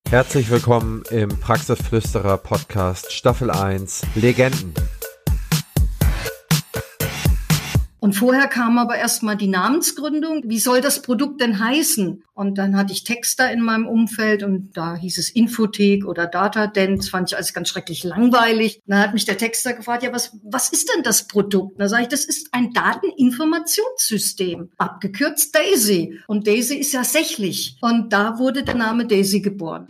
Herzlich willkommen im Praxisflüsterer Podcast Staffel 1 Legenden. Und vorher kam aber erstmal die Namensgründung. Wie soll das Produkt denn heißen? Und dann hatte ich Texter in meinem Umfeld und da hieß es Infothek oder Datadent. Das fand ich alles ganz schrecklich langweilig. Dann hat mich der Texter gefragt, ja, was ist denn das Produkt? Da sage ich, das ist ein Dateninformationssystem, abgekürzt DAISY. Und DAISY ist ja sächlich. Und da wurde der Name DAISY geboren.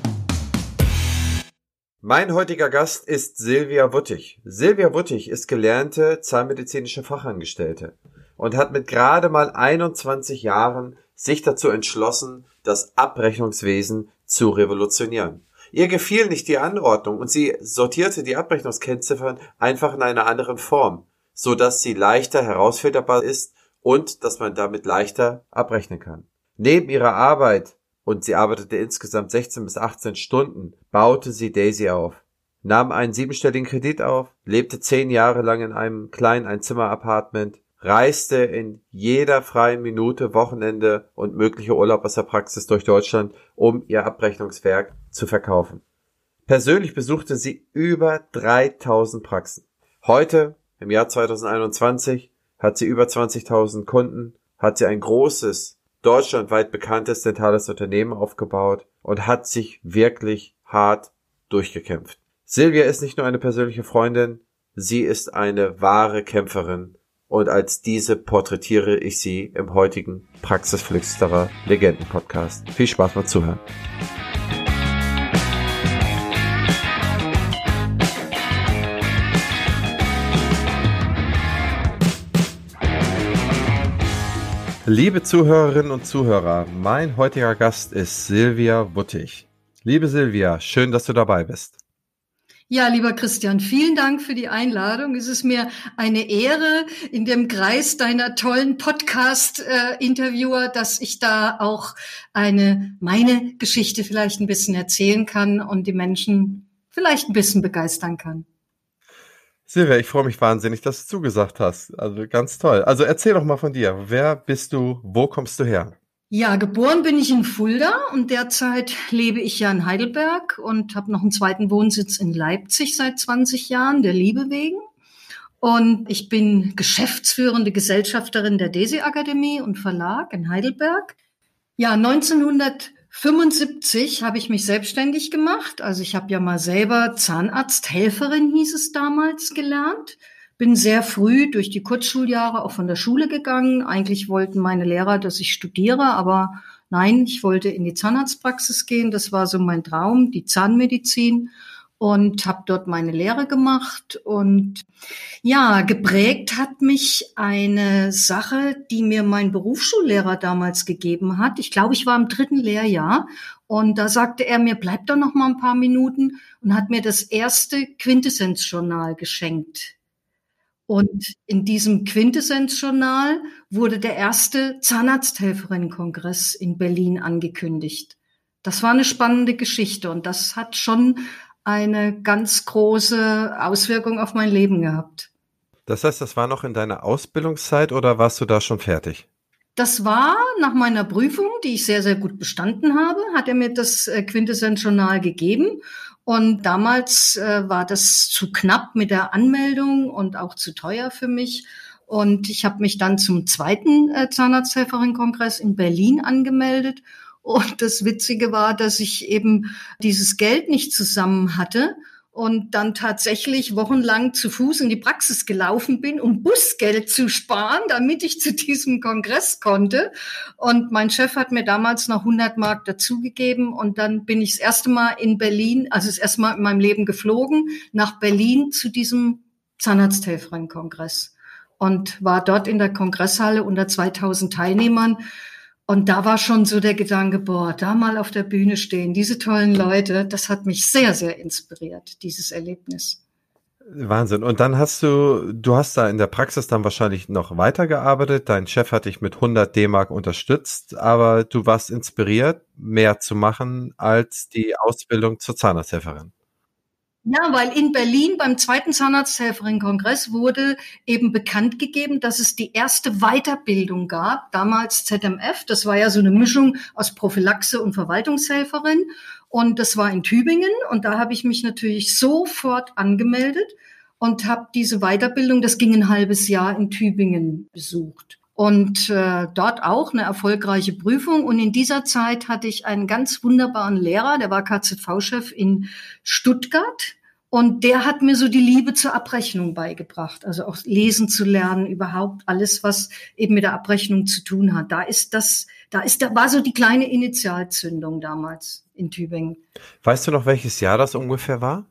Mein heutiger Gast ist Silvia Wuttig. Silvia Wuttig ist gelernte zahnmedizinische Fachangestellte und hat mit gerade mal 21 Jahren sich dazu entschlossen, das Abrechnungswesen zu revolutionieren. Ihr gefiel nicht die Anordnung und sie sortierte die Abrechnungskennziffern einfach in einer anderen Form, so dass sie leichter herausfilterbar ist und dass man damit leichter abrechnen kann. Neben ihrer Arbeit, und sie arbeitete insgesamt 16 bis 18 Stunden, baute sie DAISY auf, nahm einen 7-stelligen Kredit auf, lebte 10 Jahre lang in einem kleinen Einzimmer-Apartment, reiste in jeder freien Minute, Wochenende und mögliche Urlaub aus der Praxis durch Deutschland, um ihr Abrechnungswerk zu verkaufen. Persönlich besuchte sie über 3000 Praxen. Heute, im Jahr 2021, hat sie über 20.000 Kunden, hat sie ein großes, deutschlandweit bekanntes dentales Unternehmen aufgebaut und hat sich wirklich hart durchgekämpft. Silvia ist nicht nur eine persönliche Freundin, sie ist eine wahre Kämpferin und als diese porträtiere ich sie im heutigen Praxisflüsterer Legenden Podcast. Viel Spaß beim Zuhören. Liebe Zuhörerinnen und Zuhörer, mein heutiger Gast ist Silvia Wuttig. Liebe Silvia, schön, dass du dabei bist. Ja, lieber Christian, vielen Dank für die Einladung. Es ist mir eine Ehre in dem Kreis deiner tollen Podcast-Interviewer, dass ich da auch meine Geschichte vielleicht ein bisschen erzählen kann und die Menschen vielleicht ein bisschen begeistern kann. Silvia, ich freue mich wahnsinnig, dass du zugesagt hast. Also ganz toll. Also erzähl doch mal von dir. Wer bist du? Wo kommst du her? Ja, geboren bin ich in Fulda und derzeit lebe ich ja in Heidelberg und habe noch einen zweiten Wohnsitz in Leipzig seit 20 Jahren, der Liebe wegen. Und ich bin geschäftsführende Gesellschafterin der DAISY-Akademie und Verlag in Heidelberg. Ja, 1975 habe ich mich selbstständig gemacht. Also ich habe ja mal selber Zahnarzthelferin, hieß es damals, gelernt. Bin sehr früh durch die Kurzschuljahre auch von der Schule gegangen. Eigentlich wollten meine Lehrer, dass ich studiere, aber nein, ich wollte in die Zahnarztpraxis gehen. Das war so mein Traum, die Zahnmedizin, und habe dort meine Lehre gemacht. Und ja, geprägt hat mich eine Sache, die mir mein Berufsschullehrer damals gegeben hat. Ich glaube, ich war im 3. Lehrjahr und da sagte er mir, bleib doch noch mal ein paar Minuten, und hat mir das erste Quintessenzjournal geschenkt. Und in diesem Quintessenzjournal wurde der erste Zahnarzthelferinnenkongress in Berlin angekündigt. Das war eine spannende Geschichte und das hat schon eine ganz große Auswirkung auf mein Leben gehabt. Das heißt, das war noch in deiner Ausbildungszeit oder warst du da schon fertig? Das war nach meiner Prüfung, die ich sehr, sehr gut bestanden habe, hat er mir das Quintessenzjournal gegeben. Und damals war das zu knapp mit der Anmeldung und auch zu teuer für mich. Und ich habe mich dann zum zweiten Zahnarzthelferinnenkongress in Berlin angemeldet. Und das Witzige war, dass ich eben dieses Geld nicht zusammen hatte und dann tatsächlich wochenlang zu Fuß in die Praxis gelaufen bin, um Busgeld zu sparen, damit ich zu diesem Kongress konnte. Und mein Chef hat mir damals noch 100 Mark dazugegeben und dann bin ich das erste Mal in Berlin, also das erste Mal in meinem Leben geflogen, nach Berlin zu diesem Zahnarzthelferinnenkongress und war dort in der Kongresshalle unter 2000 Teilnehmern. Und da war schon so der Gedanke, da mal auf der Bühne stehen, diese tollen Leute, das hat mich sehr, sehr inspiriert, dieses Erlebnis. Wahnsinn. Und dann hast du hast da in der Praxis dann wahrscheinlich noch weitergearbeitet. Dein Chef hat dich mit 100 D-Mark unterstützt, aber du warst inspiriert, mehr zu machen als die Ausbildung zur Zahnarzthelferin. Ja, weil in Berlin beim zweiten Zahnarzthelferinnenkongress wurde eben bekannt gegeben, dass es die erste Weiterbildung gab, damals ZMF. Das war ja so eine Mischung aus Prophylaxe und Verwaltungshelferin. und das war in Tübingen und da habe ich mich natürlich sofort angemeldet und habe diese Weiterbildung, das ging ein halbes Jahr in Tübingen besucht. Und dort auch eine erfolgreiche Prüfung. Und in dieser Zeit hatte ich einen ganz wunderbaren Lehrer, der war KZV-Chef in Stuttgart. Und der hat mir so die Liebe zur Abrechnung beigebracht. Also auch lesen zu lernen, überhaupt alles, was eben mit der Abrechnung zu tun hat. War so die kleine Initialzündung damals in Tübingen. Weißt du noch, welches Jahr das ungefähr war?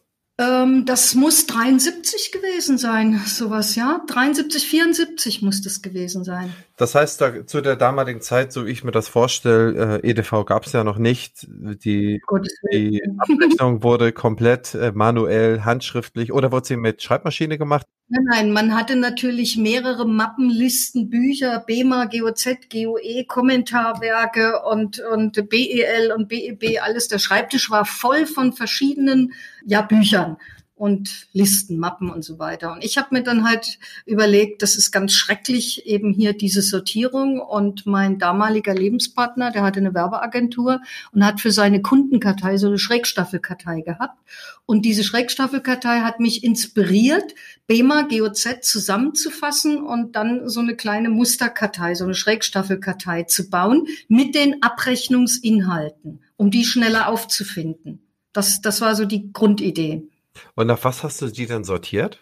Das muss 73 gewesen sein, sowas, ja. 73, 74 muss das gewesen sein. Das heißt, zu der damaligen Zeit, so wie ich mir das vorstelle, EDV gab es ja noch nicht. Die Abrechnung wurde komplett manuell, handschriftlich oder wurde sie mit Schreibmaschine gemacht? Nein, man hatte natürlich mehrere Mappen, Listen, Bücher, BEMA, GOZ, GOE, Kommentarwerke und BEL und BEB, alles. Der Schreibtisch war voll von verschiedenen, Büchern und Listen, Mappen und so weiter. Und ich habe mir dann halt überlegt, das ist ganz schrecklich, eben hier diese Sortierung. Und mein damaliger Lebenspartner, der hatte eine Werbeagentur und hat für seine Kundenkartei so eine Schrägstaffelkartei gehabt. Und diese Schrägstaffelkartei hat mich inspiriert, BEMA, GOZ zusammenzufassen und dann so eine kleine Musterkartei, so eine Schrägstaffelkartei zu bauen mit den Abrechnungsinhalten, um die schneller aufzufinden. Das war so die Grundidee. Und nach was hast du die dann sortiert?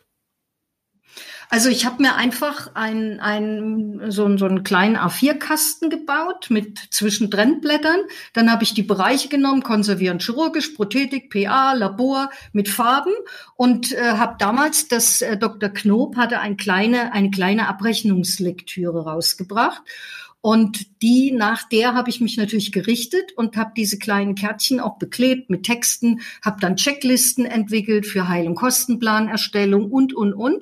Also ich habe mir einfach so einen kleinen A4-Kasten gebaut mit Zwischentrennblättern. Dann habe ich die Bereiche genommen, konservierend chirurgisch, Prothetik, PA, Labor mit Farben und habe damals, Dr. Knob hatte eine kleine Abrechnungslektüre rausgebracht. Und nach der habe ich mich natürlich gerichtet und habe diese kleinen Kärtchen auch beklebt mit Texten, habe dann Checklisten entwickelt für Heil- und Kostenplanerstellung und.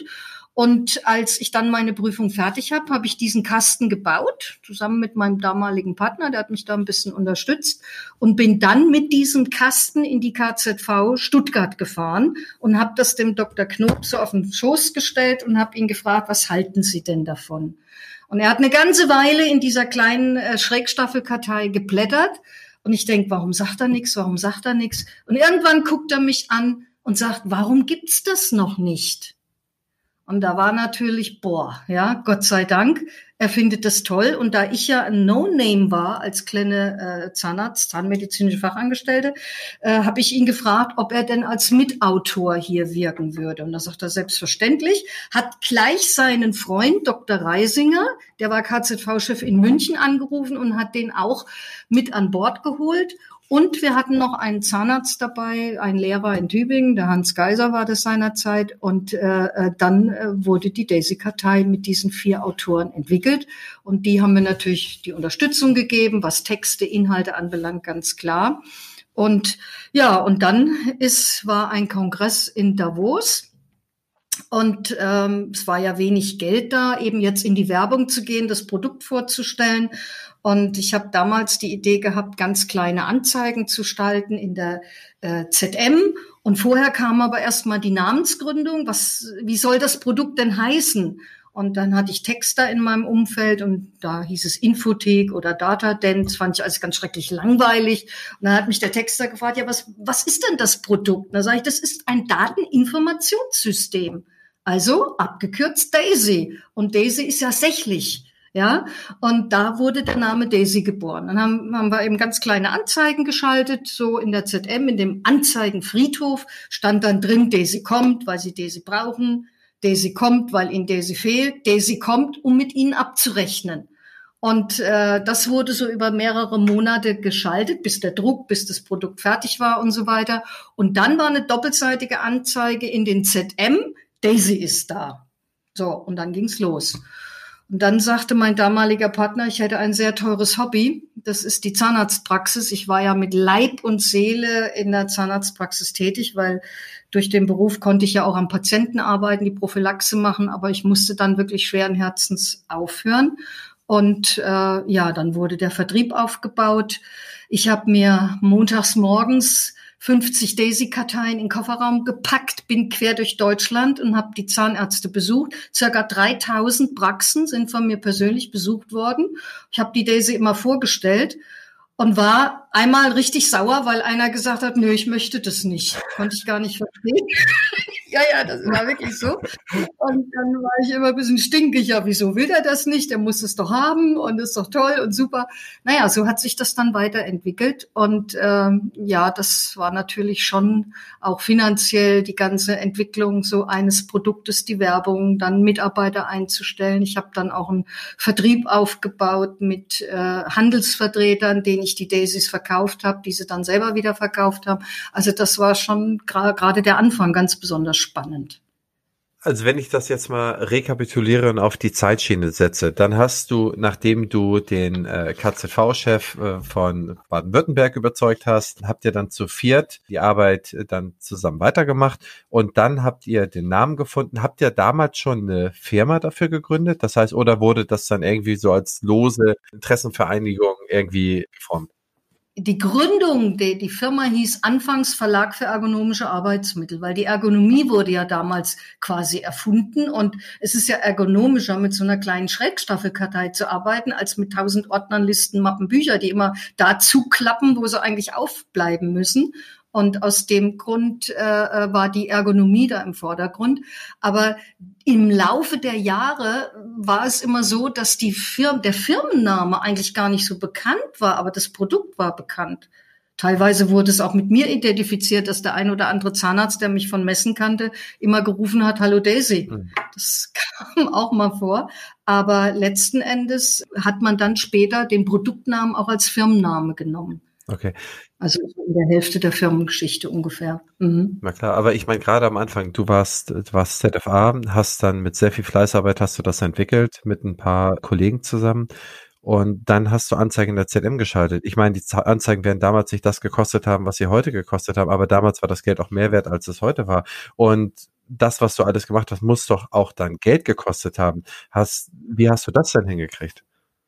Und als ich dann meine Prüfung fertig habe ich diesen Kasten gebaut, zusammen mit meinem damaligen Partner, der hat mich da ein bisschen unterstützt und bin dann mit diesem Kasten in die KZV Stuttgart gefahren und habe das dem Dr. Knob so auf den Schoß gestellt und habe ihn gefragt, was halten Sie denn davon? Und er hat eine ganze Weile in dieser kleinen Schrägstaffelkartei geblättert. Und ich denke, warum sagt er nichts? Und irgendwann guckt er mich an und sagt, warum gibt's das noch nicht? Und da war natürlich, Gott sei Dank, er findet das toll. Und da ich ja ein No-Name war als kleine zahnmedizinische Fachangestellte, habe ich ihn gefragt, ob er denn als Mitautor hier wirken würde. Und da sagt er selbstverständlich, hat gleich seinen Freund Dr. Reisinger, der war KZV-Chef in München, angerufen und hat den auch mit an Bord geholt. Und wir hatten noch einen Zahnarzt dabei, einen Lehrer in Tübingen, der Hans Geiser war das seinerzeit. Und dann wurde die Daisy-Kartei mit diesen 4 Autoren entwickelt. Und die haben mir natürlich die Unterstützung gegeben, was Texte, Inhalte anbelangt, ganz klar. Und dann war ein Kongress in Davos. Und es war ja wenig Geld da, eben jetzt in die Werbung zu gehen, das Produkt vorzustellen. Und ich habe damals die Idee gehabt, ganz kleine Anzeigen zu gestalten in der ZM. Und vorher kam aber erstmal die Namensgründung. Wie soll das Produkt denn heißen? Und dann hatte ich Texter in meinem Umfeld und da hieß es Infothek oder Datadent. Das fand ich alles ganz schrecklich langweilig. Und dann hat mich der Texter gefragt, ja, was ist denn das Produkt? Und da sage ich, das ist ein Dateninformationssystem. Also abgekürzt Daisy. Und Daisy ist ja sächlich. Ja, und da wurde der Name Daisy geboren. Dann haben wir eben ganz kleine Anzeigen geschaltet, so in der ZM, in dem Anzeigenfriedhof stand dann drin, Daisy kommt, weil sie Daisy brauchen, Daisy kommt, weil ihnen Daisy fehlt, Daisy kommt, um mit ihnen abzurechnen. Und das wurde so über mehrere Monate geschaltet, bis das Produkt fertig war und so weiter. Und dann war eine doppelseitige Anzeige in den ZM, Daisy ist da. So, und dann ging's los. Und dann sagte mein damaliger Partner, ich hätte ein sehr teures Hobby. Das ist die Zahnarztpraxis. Ich war ja mit Leib und Seele in der Zahnarztpraxis tätig, weil durch den Beruf konnte ich ja auch am Patienten arbeiten, die Prophylaxe machen. Aber ich musste dann wirklich schweren Herzens aufhören. Und dann wurde der Vertrieb aufgebaut. Ich habe mir montags morgens 50 Daisy-Karteien in den Kofferraum gepackt, bin quer durch Deutschland und habe die Zahnärzte besucht. Circa 3000 Praxen sind von mir persönlich besucht worden. Ich habe die Daisy immer vorgestellt und war einmal richtig sauer, weil einer gesagt hat, nö, ich möchte das nicht. Konnte ich gar nicht verstehen. Ja, das war wirklich so. Und dann war ich immer ein bisschen stinkig. Ja, wieso will er das nicht? Der muss es doch haben und ist doch toll und super. Naja, so hat sich das dann weiterentwickelt. Und ja, das war natürlich schon auch finanziell die ganze Entwicklung so eines Produktes, die Werbung, dann Mitarbeiter einzustellen. Ich habe dann auch einen Vertrieb aufgebaut mit Handelsvertretern, denen ich die Daisies verkauft habe, die sie dann selber wieder verkauft haben. Also das war schon gerade der Anfang ganz besonders spannend. Also wenn ich das jetzt mal rekapituliere und auf die Zeitschiene setze, dann hast du, nachdem du den KZV-Chef von Baden-Württemberg überzeugt hast, habt ihr dann zu viert die Arbeit dann zusammen weitergemacht und dann habt ihr den Namen gefunden. Habt ihr damals schon eine Firma dafür gegründet? Das heißt, oder wurde das dann irgendwie so als lose Interessenvereinigung irgendwie geformt? Die Gründung, die Firma hieß anfangs Verlag für ergonomische Arbeitsmittel, weil die Ergonomie wurde ja damals quasi erfunden und es ist ja ergonomischer, mit so einer kleinen Schrägstaffelkartei zu arbeiten, als mit 1000 Ordnern, Listen, Mappen, Bücher, die immer da zuklappen, wo sie eigentlich aufbleiben müssen. Und aus dem Grund war die Ergonomie da im Vordergrund. Aber im Laufe der Jahre war es immer so, dass der Firmenname eigentlich gar nicht so bekannt war, aber das Produkt war bekannt. Teilweise wurde es auch mit mir identifiziert, dass der ein oder andere Zahnarzt, der mich von Messen kannte, immer gerufen hat, Hallo Daisy. Das kam auch mal vor. Aber letzten Endes hat man dann später den Produktnamen auch als Firmenname genommen. Okay. Also in der Hälfte der Firmengeschichte ungefähr. Mhm. Na klar, aber ich meine, gerade am Anfang, du warst ZFA, hast dann mit sehr viel Fleißarbeit hast du das entwickelt, mit ein paar Kollegen zusammen. Und dann hast du Anzeigen in der ZM geschaltet. Ich meine, die Anzeigen werden damals nicht das gekostet haben, was sie heute gekostet haben, aber damals war das Geld auch mehr wert, als es heute war. Und das, was du alles gemacht hast, muss doch auch dann Geld gekostet haben. Wie hast du das denn hingekriegt?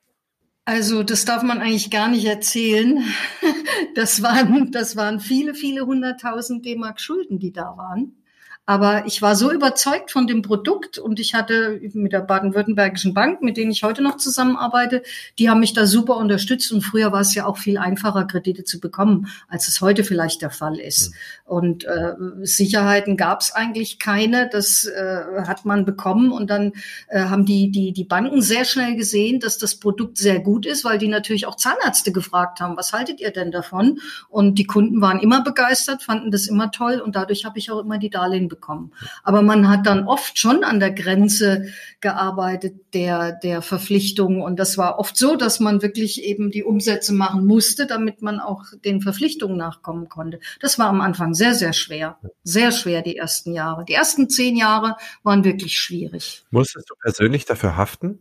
Also das darf man eigentlich gar nicht erzählen. Das waren viele, viele 100.000 D-Mark Schulden, die da waren. Aber ich war so überzeugt von dem Produkt und ich hatte mit der Baden-Württembergischen Bank, mit denen ich heute noch zusammenarbeite, die haben mich da super unterstützt und früher war es ja auch viel einfacher, Kredite zu bekommen, als es heute vielleicht der Fall ist. Und Sicherheiten gab es eigentlich keine, das hat man bekommen und dann haben die Banken sehr schnell gesehen, dass das Produkt sehr gut ist, weil die natürlich auch Zahnärzte gefragt haben, was haltet ihr denn davon? Und die Kunden waren immer begeistert, fanden das immer toll und dadurch habe ich auch immer die Darlehen bekommen. Aber man hat dann oft schon an der Grenze gearbeitet der Verpflichtungen und das war oft so, dass man wirklich eben die Umsätze machen musste, damit man auch den Verpflichtungen nachkommen konnte. Das war am Anfang sehr, sehr schwer. Sehr schwer die ersten Jahre. Die ersten 10 Jahre waren wirklich schwierig. Musstest du persönlich dafür haften?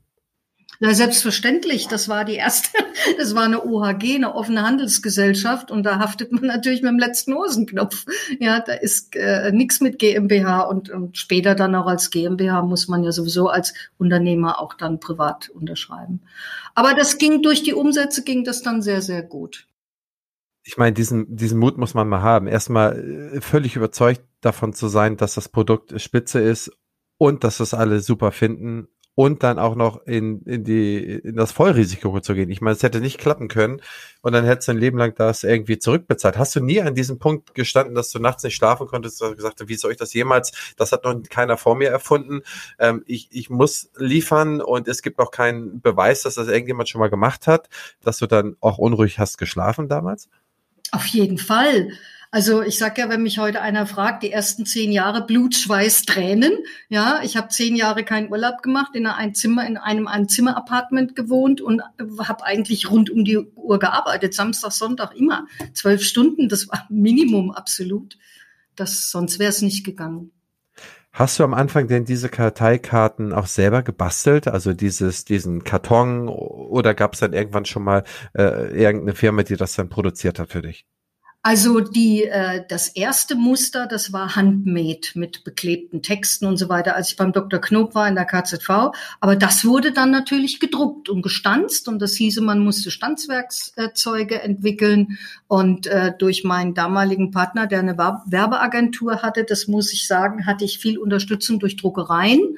Ja, selbstverständlich. Das war eine OHG, eine offene Handelsgesellschaft und da haftet man natürlich mit dem letzten Hosenknopf. Ja, da ist nichts mit GmbH und später dann auch als GmbH muss man ja sowieso als Unternehmer auch dann privat unterschreiben. Aber durch die Umsätze ging das dann sehr, sehr gut. Ich meine, diesen Mut muss man mal haben. Erstmal völlig überzeugt davon zu sein, dass das Produkt spitze ist und dass das alle super finden. Und dann auch noch in das Vollrisiko zu gehen. Ich meine, es hätte nicht klappen können und dann hättest du ein Leben lang das irgendwie zurückbezahlt. Hast du nie an diesem Punkt gestanden, dass du nachts nicht schlafen konntest und gesagt hast, wie soll ich das jemals, das hat noch keiner vor mir erfunden. Ich muss liefern und es gibt auch keinen Beweis, dass das irgendjemand schon mal gemacht hat, dass du dann auch unruhig hast geschlafen damals? Auf jeden Fall. Also ich sag ja, wenn mich heute einer fragt, die ersten 10 Jahre Blut, Schweiß, Tränen. Ja, ich habe 10 Jahre keinen Urlaub gemacht, in einem Einzimmer-Apartment gewohnt und habe eigentlich rund um die Uhr gearbeitet, Samstag, Sonntag immer. 12 Stunden, das war Minimum absolut. Sonst wäre es nicht gegangen. Hast du am Anfang denn diese Karteikarten auch selber gebastelt? Also diesen Karton oder gab es dann irgendwann schon mal irgendeine Firma, die das dann produziert hat für dich? Also das erste Muster, das war handmade mit beklebten Texten und so weiter, als ich beim Dr. Knob war in der KZV. Aber das wurde dann natürlich gedruckt und gestanzt und das hieße, man musste Stanzwerkszeuge entwickeln. Und durch meinen damaligen Partner, der eine Werbeagentur hatte, das muss ich sagen, hatte ich viel Unterstützung durch Druckereien.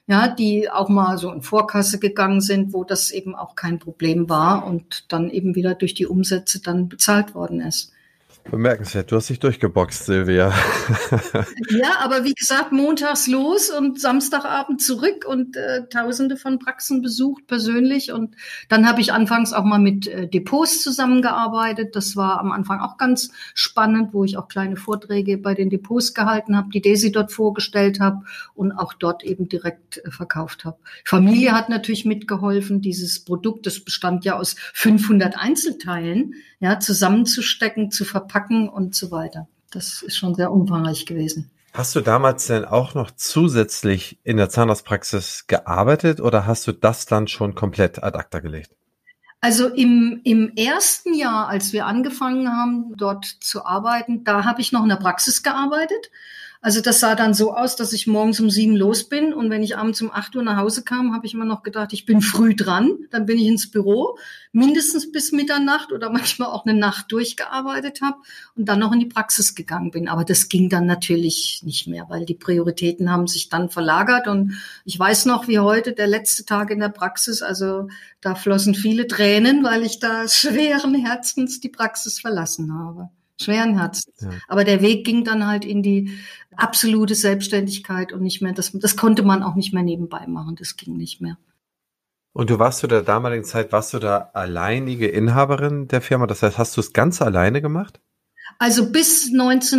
ja, die auch mal so in Vorkasse gegangen sind, wo das eben auch kein Problem war und dann eben wieder durch die Umsätze dann bezahlt worden ist. Bemerkenswert, du hast dich durchgeboxt, Silvia. Ja, aber wie gesagt, montags los und Samstagabend zurück und Tausende von Praxen besucht persönlich. Und dann habe ich anfangs auch mal mit Depots zusammengearbeitet. Das war am Anfang auch ganz spannend, wo ich auch kleine Vorträge bei den Depots gehalten habe, die Desi dort vorgestellt habe und auch dort eben direkt verkauft habe. Familie hat natürlich mitgeholfen, dieses Produkt, das bestand ja aus 500 Einzelteilen, ja, zusammenzustecken, zu verpacken und so weiter. Das ist schon sehr umfangreich gewesen. Hast du damals denn auch noch zusätzlich in der Zahnarztpraxis gearbeitet oder hast du das dann schon komplett ad acta gelegt? Also im ersten Jahr, als wir angefangen haben, dort zu arbeiten, da habe ich noch in der Praxis gearbeitet. Also das sah dann so aus, dass ich morgens um 7 los bin und wenn ich abends um 8 Uhr nach Hause kam, habe ich immer noch gedacht, ich bin früh dran. Dann bin ich ins Büro, mindestens bis Mitternacht oder manchmal auch eine Nacht durchgearbeitet habe und dann noch in die Praxis gegangen bin. Aber das ging dann natürlich nicht mehr, weil die Prioritäten haben sich dann verlagert und ich weiß noch, wie heute der letzte Tag in der Praxis, also da flossen viele Tränen, weil ich da schweren Herzens die Praxis verlassen habe. Schweren Herzens. Ja. Aber der Weg ging dann halt in die absolute Selbstständigkeit und nicht mehr, das konnte man auch nicht mehr nebenbei machen, das ging nicht mehr. Und du warst zu der damaligen Zeit, warst du da alleinige Inhaberin der Firma? Das heißt, hast du es ganz alleine gemacht? Also bis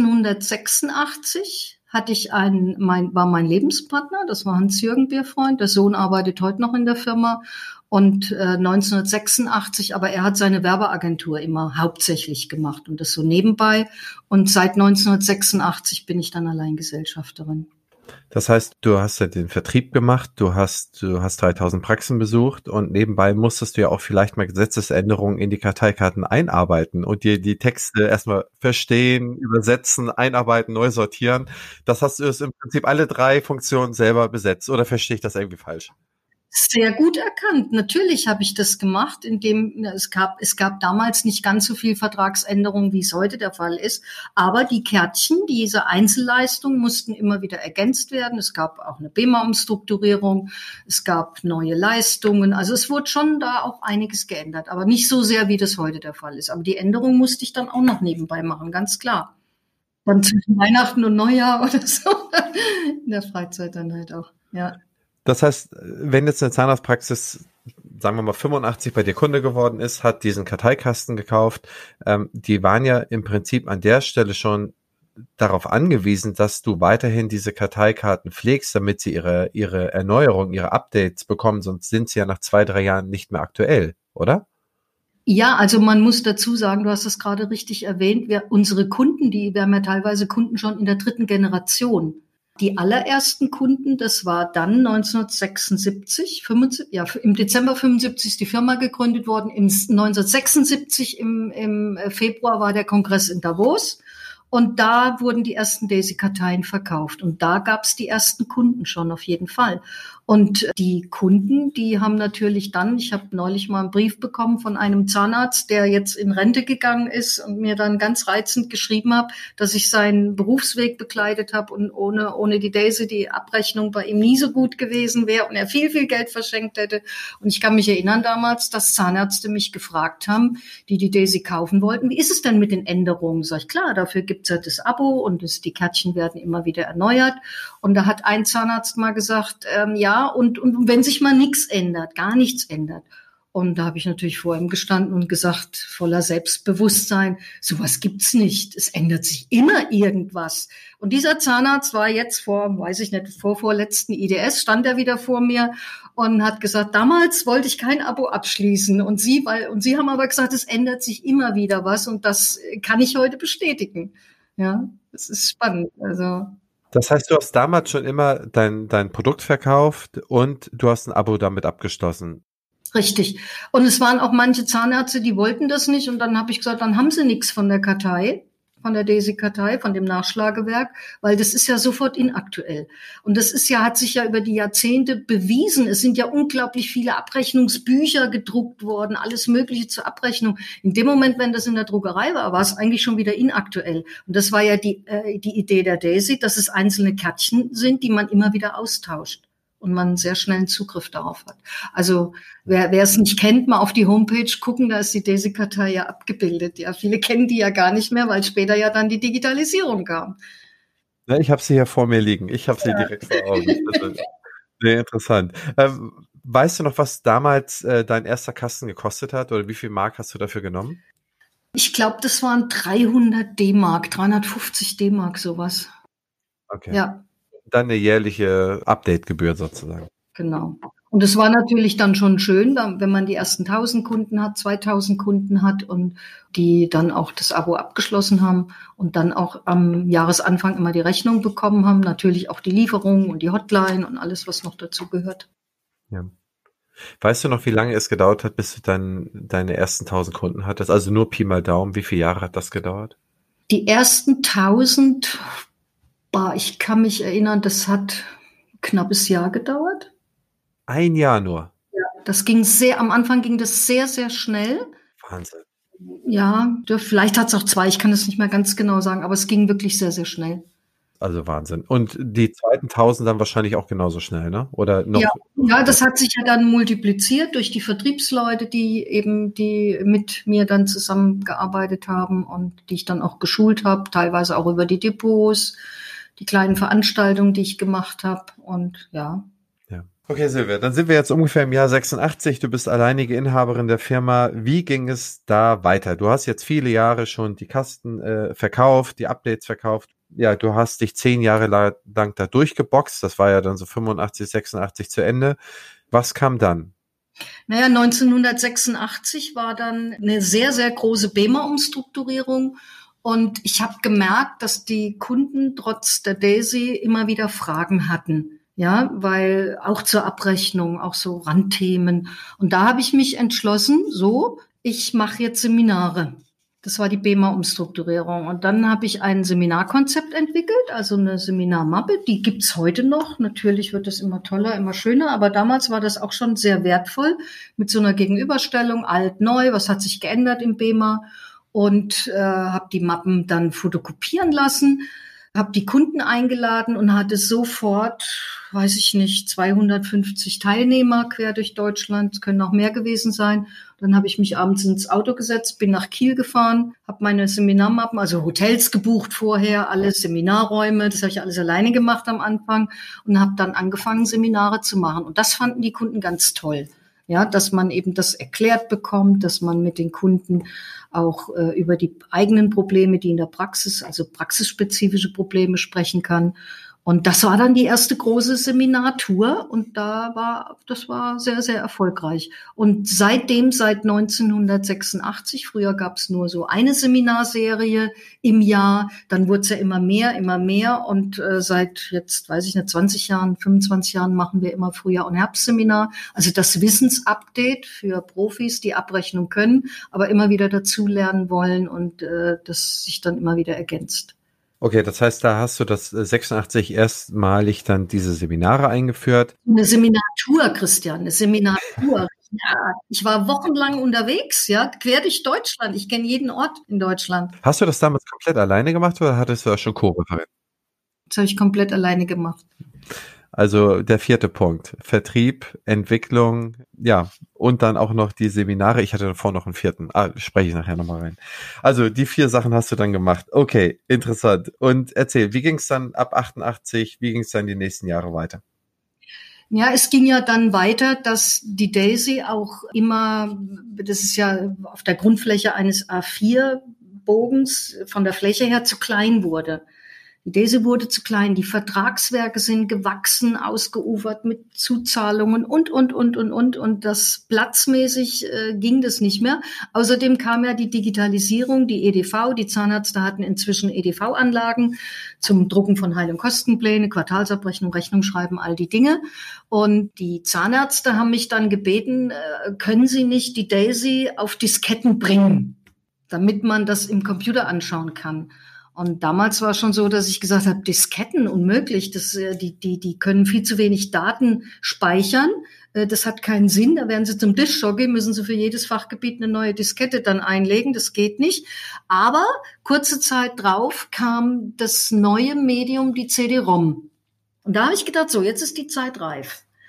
1986 hatte ich war mein Lebenspartner, das war Hans-Jürgen Bierfreund, der Sohn arbeitet heute noch in der Firma. Und 1986, aber er hat seine Werbeagentur immer hauptsächlich gemacht und das so nebenbei. Und seit 1986 bin ich dann Alleingesellschafterin. Das heißt, du hast ja den Vertrieb gemacht, du hast 3000 Praxen besucht und nebenbei musstest du ja auch vielleicht mal Gesetzesänderungen in die Karteikarten einarbeiten und dir die Texte erstmal verstehen, übersetzen, einarbeiten, neu sortieren. Das hast du im Prinzip alle 3 Funktionen selber besetzt, oder verstehe ich das irgendwie falsch? Sehr gut erkannt. Natürlich habe ich das gemacht, indem es gab damals nicht ganz so viel Vertragsänderungen, wie es heute der Fall ist. Aber die Kärtchen, diese Einzelleistungen mussten immer wieder ergänzt werden. Es gab auch eine BEMA-Umstrukturierung. Es gab neue Leistungen. Also es wurde schon da auch einiges geändert, aber nicht so sehr, wie das heute der Fall ist. Aber die Änderung musste ich dann auch noch nebenbei machen, ganz klar. Dann zwischen Weihnachten und Neujahr oder so. In der Freizeit dann halt auch, ja. Das heißt, wenn jetzt eine Zahnarztpraxis, sagen wir mal 85 bei dir Kunde geworden ist, hat diesen Karteikasten gekauft, die waren ja im Prinzip an der Stelle schon darauf angewiesen, dass du weiterhin diese Karteikarten pflegst, damit sie ihre Erneuerung, ihre Updates bekommen, sonst sind sie ja nach 2-3 Jahren nicht mehr aktuell, oder? Ja, also man muss dazu sagen, du hast das gerade richtig erwähnt, unsere Kunden, wir haben ja teilweise Kunden schon in der 3. Generation. Die allerersten Kunden, das war dann 1976, 75, ja, im Dezember 75 ist die Firma gegründet worden. 1976 im Februar war der Kongress in Davos und da wurden die ersten Desi-Karteien verkauft und da gab es die ersten Kunden schon auf jeden Fall. Und die Kunden, die haben natürlich dann, ich habe neulich mal einen Brief bekommen von einem Zahnarzt, der jetzt in Rente gegangen ist und mir dann ganz reizend geschrieben hat, dass ich seinen Berufsweg begleitet habe und ohne die Daisy die Abrechnung bei ihm nie so gut gewesen wäre und er viel, viel Geld verschenkt hätte. Und ich kann mich erinnern damals, dass Zahnärzte mich gefragt haben, die Daisy kaufen wollten, wie ist es denn mit den Änderungen? Sag ich, klar, dafür gibt's ja das Abo und die Kärtchen werden immer wieder erneuert. Und da hat ein Zahnarzt mal gesagt, ja, und wenn sich mal nichts ändert, gar nichts ändert. Und da habe ich natürlich vor ihm gestanden und gesagt, voller Selbstbewusstsein, sowas gibt's nicht. Es ändert sich immer irgendwas. Und dieser Zahnarzt war jetzt vorletzten IDS, stand er wieder vor mir und hat gesagt, damals wollte ich kein Abo abschließen. Und Sie haben aber gesagt, es ändert sich immer wieder was. Und das kann ich heute bestätigen. Ja, das ist spannend. Also. Das heißt, du hast damals schon immer dein Produkt verkauft und du hast ein Abo damit abgeschlossen. Richtig. Und es waren auch manche Zahnärzte, die wollten das nicht. Und dann habe ich gesagt, dann haben sie nichts von der Kartei, von der Desi-Kartei, von dem Nachschlagewerk, weil das ist ja sofort inaktuell. Und das hat sich ja über die Jahrzehnte bewiesen. Es sind ja unglaublich viele Abrechnungsbücher gedruckt worden, alles Mögliche zur Abrechnung. In dem Moment, wenn das in der Druckerei war, war es eigentlich schon wieder inaktuell. Und das war ja die Idee der Daisy, dass es einzelne Kärtchen sind, die man immer wieder austauscht. und man sehr schnell einen Zugriff darauf hat. Also wer es nicht kennt, mal auf die Homepage gucken, da ist die DESI-Kartei ja abgebildet. Ja, viele kennen die ja gar nicht mehr, weil später ja dann die Digitalisierung kam. Ja, ich habe sie hier vor mir liegen. Ich habe sie direkt vor Augen. Also, sehr interessant. Weißt du noch, was damals dein erster Kasten gekostet hat oder wie viel Mark hast du dafür genommen? Ich glaube, das waren 300 D-Mark, 350 D-Mark, sowas. Okay. Ja, Dann eine jährliche Update-Gebühr sozusagen. genau. Und es war natürlich dann schon schön, wenn man die ersten 1000 Kunden hat, 2000 Kunden hat und die dann auch das Abo abgeschlossen haben und dann auch am Jahresanfang immer die Rechnung bekommen haben, natürlich auch die Lieferung und die Hotline und alles, was noch dazu gehört. Ja. Weißt du noch, wie lange es gedauert hat, bis du dann deine ersten 1000 Kunden hattest? Also nur Pi mal Daumen, wie viele Jahre hat das gedauert? Die ersten 1000, ich kann mich erinnern, das hat ein knappes Jahr gedauert. Ein Jahr nur. Ja, am Anfang ging das sehr, sehr schnell. Wahnsinn. Ja, vielleicht hat es auch 2, ich kann es nicht mehr ganz genau sagen, aber es ging wirklich sehr, sehr schnell. Also Wahnsinn. Und die zweiten 1000 dann wahrscheinlich auch genauso schnell, ne? Oder noch? Ja, das hat sich ja dann multipliziert durch die Vertriebsleute, die mit mir dann zusammengearbeitet haben und die ich dann auch geschult habe, teilweise auch über die Depots, die kleinen Veranstaltungen, die ich gemacht habe und ja. Ja. Okay, Silvia, dann sind wir jetzt ungefähr im Jahr 86. Du bist alleinige Inhaberin der Firma. Wie ging es da weiter? Du hast jetzt viele Jahre schon die Kasten verkauft, die Updates verkauft. Ja, du hast dich 10 Jahre lang da durchgeboxt. Das war ja dann so 85, 86 zu Ende. Was kam dann? Naja, 1986 war dann eine sehr, sehr große BEMA-Umstrukturierung. Und ich habe gemerkt, dass die Kunden trotz der DESI immer wieder Fragen hatten. Ja, weil auch zur Abrechnung, auch so Randthemen. Und da habe ich mich entschlossen, ich mache jetzt Seminare. Das war die BEMA-Umstrukturierung. Und dann habe ich ein Seminarkonzept entwickelt, also eine Seminarmappe. Die gibt's heute noch. Natürlich wird es immer toller, immer schöner. Aber damals war das auch schon sehr wertvoll mit so einer Gegenüberstellung, alt, neu, was hat sich geändert im BEMA. Und habe die Mappen dann fotokopieren lassen, habe die Kunden eingeladen und hatte sofort, 250 Teilnehmer quer durch Deutschland. Es können noch mehr gewesen sein. Dann habe ich mich abends ins Auto gesetzt, bin nach Kiel gefahren, habe meine Seminarmappen, also Hotels gebucht vorher, alle Seminarräume, das habe ich alles alleine gemacht am Anfang und habe dann angefangen, Seminare zu machen. Und das fanden die Kunden ganz toll. Ja, dass man eben das erklärt bekommt, dass man mit den Kunden auch über die eigenen Probleme, die in der Praxis, also praxisspezifische Probleme sprechen kann. Und das war dann die erste große Seminartour und das war sehr, sehr erfolgreich. Und seit 1986, früher gab es nur so eine Seminarserie im Jahr, dann wurde es ja immer mehr und seit jetzt, 20 Jahren, 25 Jahren machen wir immer Frühjahr- und Herbstseminar. Also das Wissensupdate für Profis, die Abrechnung können, aber immer wieder dazulernen wollen und das sich dann immer wieder ergänzt. Okay, das heißt, da hast du das 86 erstmalig dann diese Seminare eingeführt. Eine Seminartour, Christian, eine Seminartour. Ja, ich war wochenlang unterwegs, ja, quer durch Deutschland. Ich kenne jeden Ort in Deutschland. Hast du das damals komplett alleine gemacht oder hattest du da schon Co-Referenten? Das habe ich komplett alleine gemacht. Also der 4. Punkt, Vertrieb, Entwicklung, ja, und dann auch noch die Seminare. Ich hatte davor noch einen 4. Spreche ich nachher nochmal rein. Also die 4 Sachen hast du dann gemacht. Okay, interessant. Und erzähl, wie ging es dann ab 88, wie ging es dann die nächsten Jahre weiter? Ja, es ging ja dann weiter, dass die DESI auch immer, das ist ja auf der Grundfläche eines A4-Bogens von der Fläche her zu klein wurde. Die DESI wurde zu klein, die Vertragswerke sind gewachsen, ausgeufert mit Zuzahlungen und. Und das platzmäßig ging das nicht mehr. Außerdem kam ja die Digitalisierung, die EDV, die Zahnärzte hatten inzwischen EDV-Anlagen zum Drucken von Heil- und Kostenpläne, Quartalsabrechnung, Rechnungsschreiben, all die Dinge. Und die Zahnärzte haben mich dann gebeten, können Sie nicht die DESI auf Disketten bringen, damit man das im Computer anschauen kann. Und damals war schon so, dass ich gesagt habe, Disketten unmöglich, die können viel zu wenig Daten speichern. Das hat keinen Sinn. Da werden Sie zum Diskjockey, müssen Sie für jedes Fachgebiet eine neue Diskette dann einlegen. Das geht nicht. Aber kurze Zeit drauf kam das neue Medium, die CD-ROM. Und da habe ich gedacht, so, jetzt ist die Zeit reif.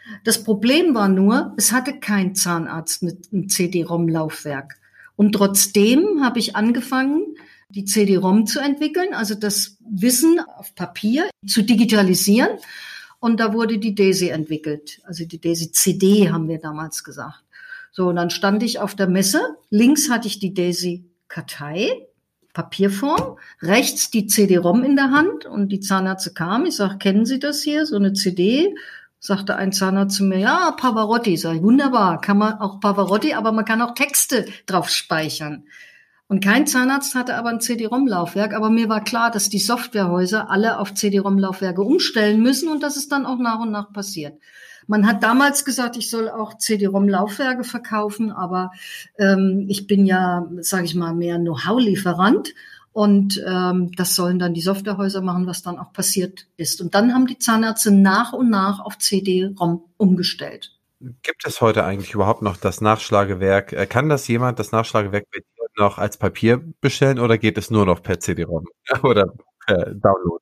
Das Problem war nur, es hatte kein Zahnarzt ein CD-ROM-Laufwerk. Und trotzdem habe ich angefangen, die CD-ROM zu entwickeln, also das Wissen auf Papier zu digitalisieren. Und da wurde die DESI entwickelt. Also die DESI-CD haben wir damals gesagt. So, und dann stand ich auf der Messe. Links hatte ich die DESI-Kartei, Papierform, rechts die CD-ROM in der Hand und die Zahnärzte kamen. Ich sage, kennen Sie das hier, so eine CD? Sagte ein Zahnarzt zu mir, ja, Pavarotti. Sag ich, wunderbar, kann man auch Pavarotti, aber man kann auch Texte drauf speichern. Und kein Zahnarzt hatte aber ein CD-ROM-Laufwerk, aber mir war klar, dass die Softwarehäuser alle auf CD-ROM-Laufwerke umstellen müssen und das ist dann auch nach und nach passiert. Man hat damals gesagt, ich soll auch CD-ROM-Laufwerke verkaufen, aber ich bin ja, sage ich mal, mehr Know-how-Lieferant und das sollen dann die Softwarehäuser machen, was dann auch passiert ist. Und dann haben die Zahnärzte nach und nach auf CD-ROM umgestellt. Gibt es heute eigentlich überhaupt noch das Nachschlagewerk? Kann das jemand, das Nachschlagewerk bei dir noch als Papier bestellen oder geht es nur noch per CD-ROM oder per Download?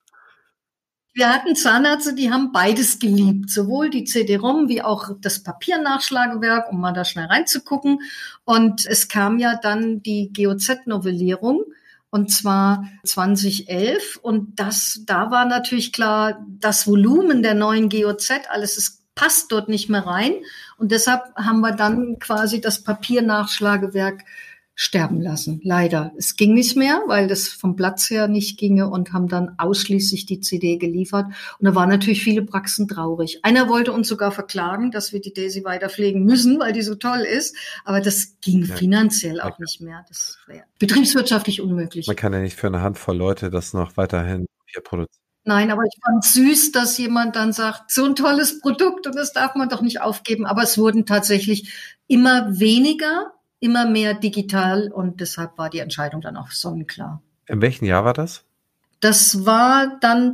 Wir hatten Zahnärzte, die haben beides geliebt, sowohl die CD-ROM wie auch das Papiernachschlagewerk, um mal da schnell reinzugucken. Und es kam ja dann die GOZ-Novellierung, und zwar 2011. Und da war natürlich klar, das Volumen der neuen GOZ, passt dort nicht mehr rein. Und deshalb haben wir dann quasi das Papiernachschlagewerk sterben lassen. Leider. Es ging nicht mehr, weil das vom Platz her nicht ginge und haben dann ausschließlich die CD geliefert. Und da waren natürlich viele Praxen traurig. Einer wollte uns sogar verklagen, dass wir die DESI weiter pflegen müssen, weil die so toll ist. Aber das ging finanziell auch nicht mehr. Das wäre betriebswirtschaftlich unmöglich. Man kann ja nicht für eine Handvoll Leute das noch weiterhin hier produzieren. Nein, aber ich fand süß, dass jemand dann sagt, so ein tolles Produkt und das darf man doch nicht aufgeben. Aber es wurden tatsächlich immer weniger, immer mehr digital und deshalb war die Entscheidung dann auch sonnenklar. In welchem Jahr war das? Das war dann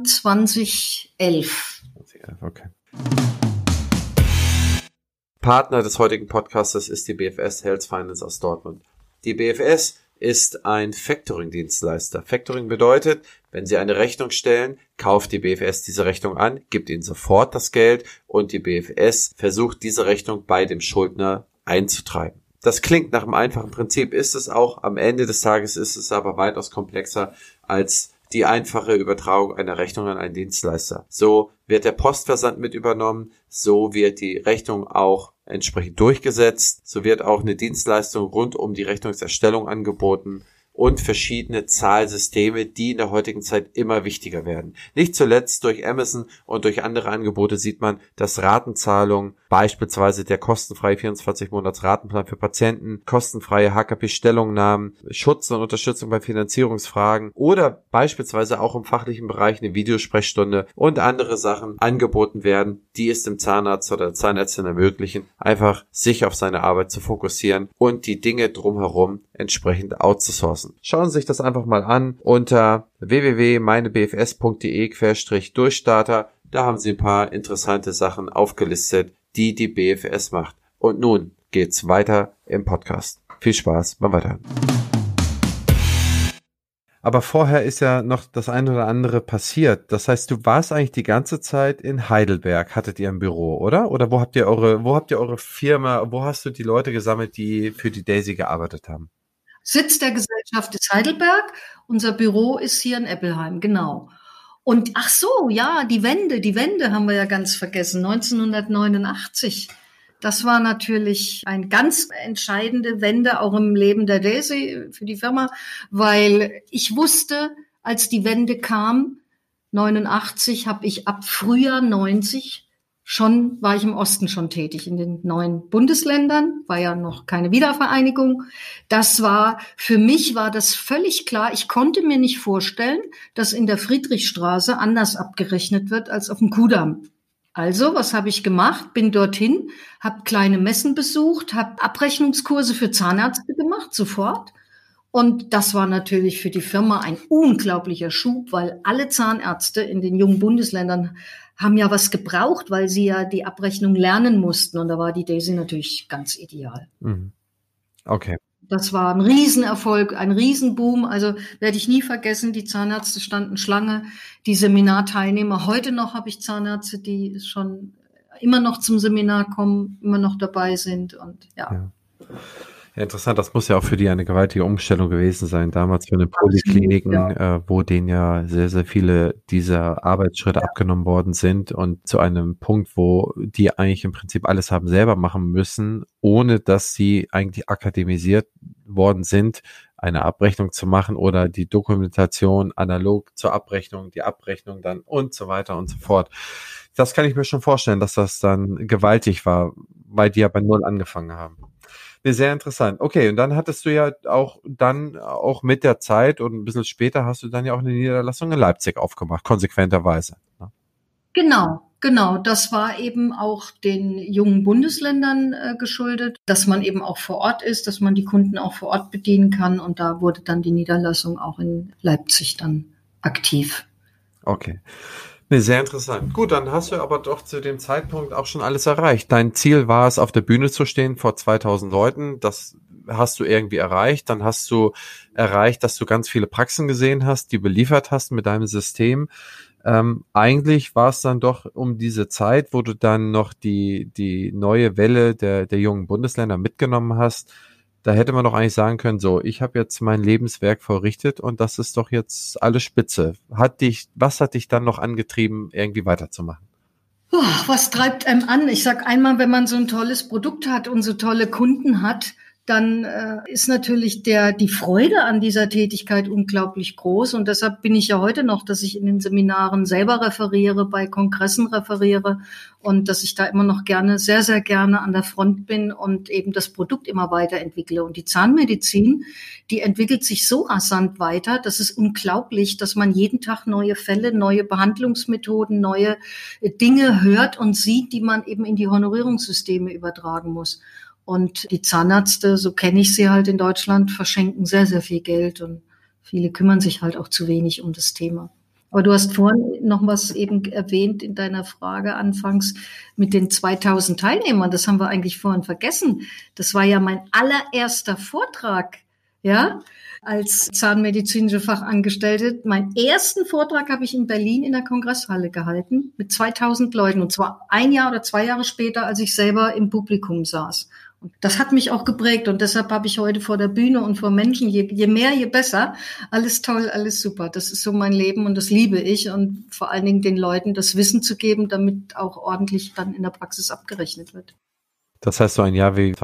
2011. 2011, okay. Partner des heutigen Podcastes ist die BFS Health Finance aus Dortmund. Die BFS ist ein Factoring-Dienstleister. Factoring bedeutet, wenn Sie eine Rechnung stellen, kauft die BFS diese Rechnung an, gibt Ihnen sofort das Geld und die BFS versucht, diese Rechnung bei dem Schuldner einzutreiben. Das klingt nach einem einfachen Prinzip, ist es auch. Am Ende des Tages ist es aber weitaus komplexer als die einfache Übertragung einer Rechnung an einen Dienstleister. So wird der Postversand mit übernommen, so wird die Rechnung auch entsprechend durchgesetzt, so wird auch eine Dienstleistung rund um die Rechnungserstellung angeboten und verschiedene Zahlsysteme, die in der heutigen Zeit immer wichtiger werden. Nicht zuletzt durch Amazon und durch andere Angebote sieht man, dass Ratenzahlungen, beispielsweise der kostenfreie 24-Monats-Ratenplan für Patienten, kostenfreie HKP-Stellungnahmen, Schutz und Unterstützung bei Finanzierungsfragen oder beispielsweise auch im fachlichen Bereich eine Videosprechstunde und andere Sachen angeboten werden, die es dem Zahnarzt oder der Zahnärztin ermöglichen, einfach sich auf seine Arbeit zu fokussieren und die Dinge drumherum entsprechend outzusourcen. Schauen Sie sich das einfach mal an unter www.meinebfs.de/Durchstarter. Da haben Sie ein paar interessante Sachen aufgelistet, die die BFS macht. Und nun geht's weiter im Podcast. Viel Spaß beim Weiterhören. Aber vorher ist ja noch das eine oder andere passiert. Das heißt, du warst eigentlich die ganze Zeit in Heidelberg, hattet ihr ein Büro, oder? Oder wo habt ihr eure Firma, wo hast du die Leute gesammelt, die für die DESI gearbeitet haben? Sitz der Gesellschaft ist Heidelberg. Unser Büro ist hier in Eppelheim, genau. Und ach so, ja, die Wende haben wir ja ganz vergessen. 1989. Das war natürlich eine ganz entscheidende Wende auch im Leben der DESI für die Firma, weil ich wusste, als die Wende kam, 89, habe ich ab Frühjahr 90 war ich im Osten schon tätig, in den 9 Bundesländern, war ja noch keine Wiedervereinigung. Für mich war das völlig klar. Ich konnte mir nicht vorstellen, dass in der Friedrichstraße anders abgerechnet wird als auf dem Kudamm. Also, was habe ich gemacht? Bin dorthin, habe kleine Messen besucht, habe Abrechnungskurse für Zahnärzte gemacht, sofort. Und das war natürlich für die Firma ein unglaublicher Schub, weil alle Zahnärzte in den jungen Bundesländern haben ja was gebraucht, weil sie ja die Abrechnung lernen mussten. Und da war die DESI natürlich ganz ideal. Okay. Das war ein Riesenerfolg, ein Riesenboom. Also werde ich nie vergessen, die Zahnärzte standen Schlange, die Seminarteilnehmer. Heute noch habe ich Zahnärzte, die schon immer noch zum Seminar kommen, immer noch dabei sind und ja. Ja, interessant, das muss ja auch für die eine gewaltige Umstellung gewesen sein, damals für den Polikliniken, wo denen ja sehr, sehr viele dieser Arbeitsschritte abgenommen worden sind und zu einem Punkt, wo die eigentlich im Prinzip alles haben selber machen müssen, ohne dass sie eigentlich akademisiert worden sind, eine Abrechnung zu machen oder die Dokumentation analog zur Abrechnung, die Abrechnung dann und so weiter und so fort. Das kann ich mir schon vorstellen, dass das dann gewaltig war, weil die ja bei Null angefangen haben. Sehr interessant. Okay, und dann hattest du ja auch mit der Zeit und ein bisschen später hast du dann ja auch eine Niederlassung in Leipzig aufgemacht, konsequenterweise. Ne? Genau. Das war eben auch den jungen Bundesländern geschuldet, dass man eben auch vor Ort ist, dass man die Kunden auch vor Ort bedienen kann. Und da wurde dann die Niederlassung auch in Leipzig dann aktiv. Okay. Nee, sehr interessant. Gut, dann hast du aber doch zu dem Zeitpunkt auch schon alles erreicht. Dein Ziel war es, auf der Bühne zu stehen vor 2000 Leuten. Das hast du irgendwie erreicht. Dann hast du erreicht, dass du ganz viele Praxen gesehen hast, die beliefert hast mit deinem System. Eigentlich war es dann doch um diese Zeit, wo du dann noch die neue Welle der jungen Bundesländer mitgenommen hast. Da hätte man doch eigentlich sagen können, so, ich habe jetzt mein Lebenswerk vollrichtet und das ist doch jetzt alles spitze. Was hat dich dann noch angetrieben, irgendwie weiterzumachen? Was treibt einem an? Ich sag einmal, wenn man so ein tolles Produkt hat und so tolle Kunden hat, dann ist natürlich die Freude an dieser Tätigkeit unglaublich groß. Und deshalb bin ich ja heute noch, dass ich in den Seminaren selber referiere, bei Kongressen referiere und dass ich da immer noch gerne, sehr, sehr gerne an der Front bin und eben das Produkt immer weiterentwickle. Und die Zahnmedizin, die entwickelt sich so rasant weiter, das ist unglaublich, dass man jeden Tag neue Fälle, neue Behandlungsmethoden, neue Dinge hört und sieht, die man eben in die Honorierungssysteme übertragen muss. Und die Zahnärzte, so kenne ich sie halt in Deutschland, verschenken sehr, sehr viel Geld und viele kümmern sich halt auch zu wenig um das Thema. Aber du hast vorhin noch was eben erwähnt in deiner Frage anfangs mit den 2000 Teilnehmern. Das haben wir eigentlich vorhin vergessen. Das war ja mein allererster Vortrag, ja, als zahnmedizinische Fachangestellte. Meinen ersten Vortrag habe ich in Berlin in der Kongresshalle gehalten mit 2000 Leuten. Und zwar 1 Jahr oder 2 Jahre später, als ich selber im Publikum saß. Und das hat mich auch geprägt und deshalb habe ich heute vor der Bühne und vor Menschen, je mehr, je besser. Alles toll, alles super. Das ist so mein Leben und das liebe ich und vor allen Dingen den Leuten das Wissen zu geben, damit auch ordentlich dann in der Praxis abgerechnet wird. Das heißt, so ein Jahr wie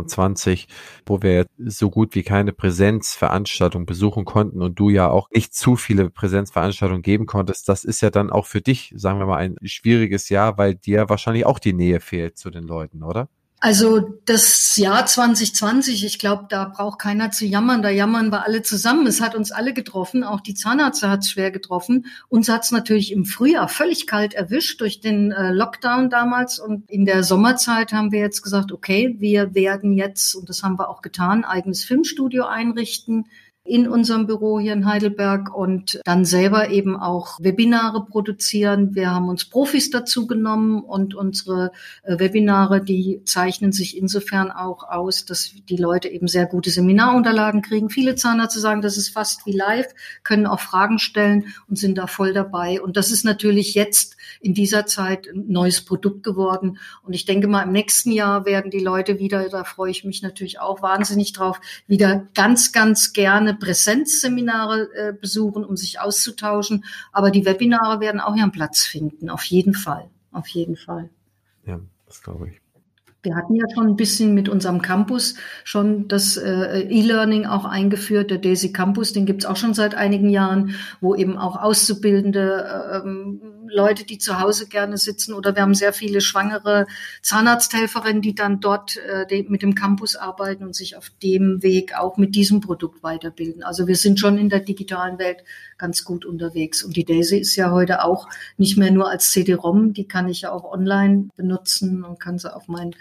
2020, wo wir so gut wie keine Präsenzveranstaltung besuchen konnten und du ja auch nicht zu viele Präsenzveranstaltungen geben konntest, das ist ja dann auch für dich, sagen wir mal, ein schwieriges Jahr, weil dir wahrscheinlich auch die Nähe fehlt zu den Leuten, oder? Also das Jahr 2020, ich glaube, da braucht keiner zu jammern. Da jammern wir alle zusammen. Es hat uns alle getroffen. Auch die Zahnärzte hat es schwer getroffen. Uns hat es natürlich im Frühjahr völlig kalt erwischt durch den Lockdown damals. Und in der Sommerzeit haben wir jetzt gesagt, okay, wir werden jetzt, und das haben wir auch getan, eigenes Filmstudio einrichten in unserem Büro hier in Heidelberg und dann selber eben auch Webinare produzieren. Wir haben uns Profis dazu genommen und unsere Webinare, die zeichnen sich insofern auch aus, dass die Leute eben sehr gute Seminarunterlagen kriegen. Viele Zahnärzte sagen, das ist fast wie live, können auch Fragen stellen und sind da voll dabei. Und das ist natürlich jetzt in dieser Zeit ein neues Produkt geworden. Und ich denke mal, im nächsten Jahr werden die Leute wieder, da freue ich mich natürlich auch wahnsinnig drauf, wieder ganz, ganz gerne Präsenzseminare besuchen, um sich auszutauschen. Aber die Webinare werden auch ihren Platz finden, auf jeden Fall. Auf jeden Fall. Ja, das glaube ich. Wir hatten ja schon ein bisschen mit unserem Campus schon das E-Learning auch eingeführt, der Daisy Campus, den gibt's auch schon seit einigen Jahren, wo eben auch Auszubildende, Leute, die zu Hause gerne sitzen, oder wir haben sehr viele schwangere Zahnarzthelferinnen, die dann dort mit dem Campus arbeiten und sich auf dem Weg auch mit diesem Produkt weiterbilden. Also wir sind schon in der digitalen Welt ganz gut unterwegs. Und die Daisy ist ja heute auch nicht mehr nur als CD-ROM, die kann ich ja auch online benutzen und kann sie auf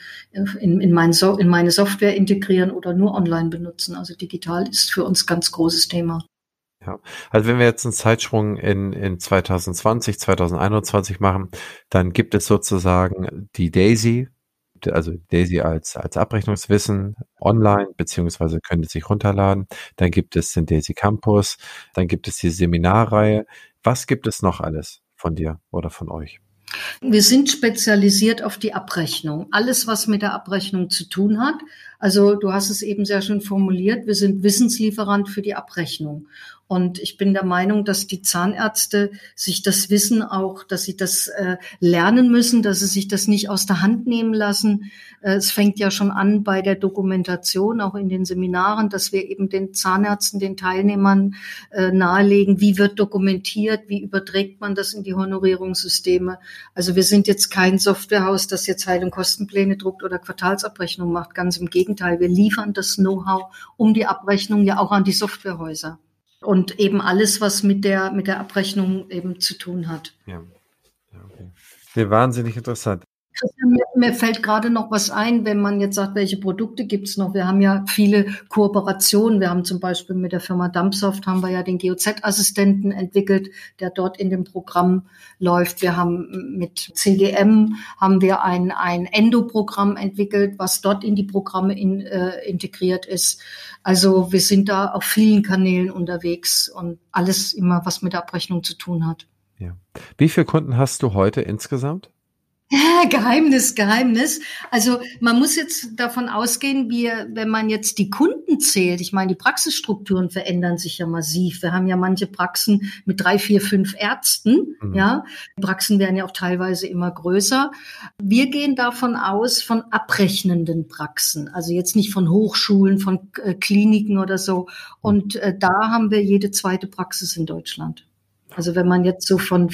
in meine Software integrieren oder nur online benutzen. Also digital ist für uns ganz großes Thema. Ja, also wenn wir jetzt einen Zeitsprung in 2020, 2021 machen, dann gibt es sozusagen die Daisy, also Daisy als Abrechnungswissen online, beziehungsweise könnt ihr sich runterladen. Dann gibt es den Daisy Campus, dann gibt es die Seminarreihe. Was gibt es noch alles von dir oder von euch? Wir sind spezialisiert auf die Abrechnung. Alles, was mit der Abrechnung zu tun hat. Also du hast es eben sehr schön formuliert. Wir sind Wissenslieferant für die Abrechnung. Und ich bin der Meinung, dass die Zahnärzte sich das Wissen auch, dass sie das lernen müssen, dass sie sich das nicht aus der Hand nehmen lassen. Es fängt ja schon an bei der Dokumentation, auch in den Seminaren, dass wir eben den Zahnärzten, den Teilnehmern nahelegen, wie wird dokumentiert, wie überträgt man das in die Honorierungssysteme. Also wir sind jetzt kein Softwarehaus, das jetzt Heil- und Kostenpläne druckt oder Quartalsabrechnung macht. Ganz im Gegenteil, wir liefern das Know-how um die Abrechnung ja auch an die Softwarehäuser. Und eben alles, was mit der Abrechnung eben zu tun hat. Ja, okay. Sehr wahnsinnig interessant. Christian, mir fällt gerade noch was ein, wenn man jetzt sagt, welche Produkte gibt's noch? Wir haben ja viele Kooperationen. Wir haben zum Beispiel mit der Firma Dumpsoft haben wir ja den GOZ-Assistenten entwickelt, der dort in dem Programm läuft. Wir haben mit CGM haben wir ein Endo-Programm entwickelt, was dort in die Programme integriert ist. Also wir sind da auf vielen Kanälen unterwegs und alles immer, was mit der Abrechnung zu tun hat. Ja. Wie viele Kunden hast du heute insgesamt? Geheimnis. Also man muss jetzt davon ausgehen, wenn man jetzt die Kunden zählt, ich meine, die Praxisstrukturen verändern sich ja massiv. Wir haben ja manche Praxen mit 3, 4, 5 Ärzten, ja. Die Praxen werden ja auch teilweise immer größer. Wir gehen davon aus, von abrechnenden Praxen, also jetzt nicht von Hochschulen, von Kliniken oder so. Und da haben wir jede zweite Praxis in Deutschland. Also wenn man jetzt so von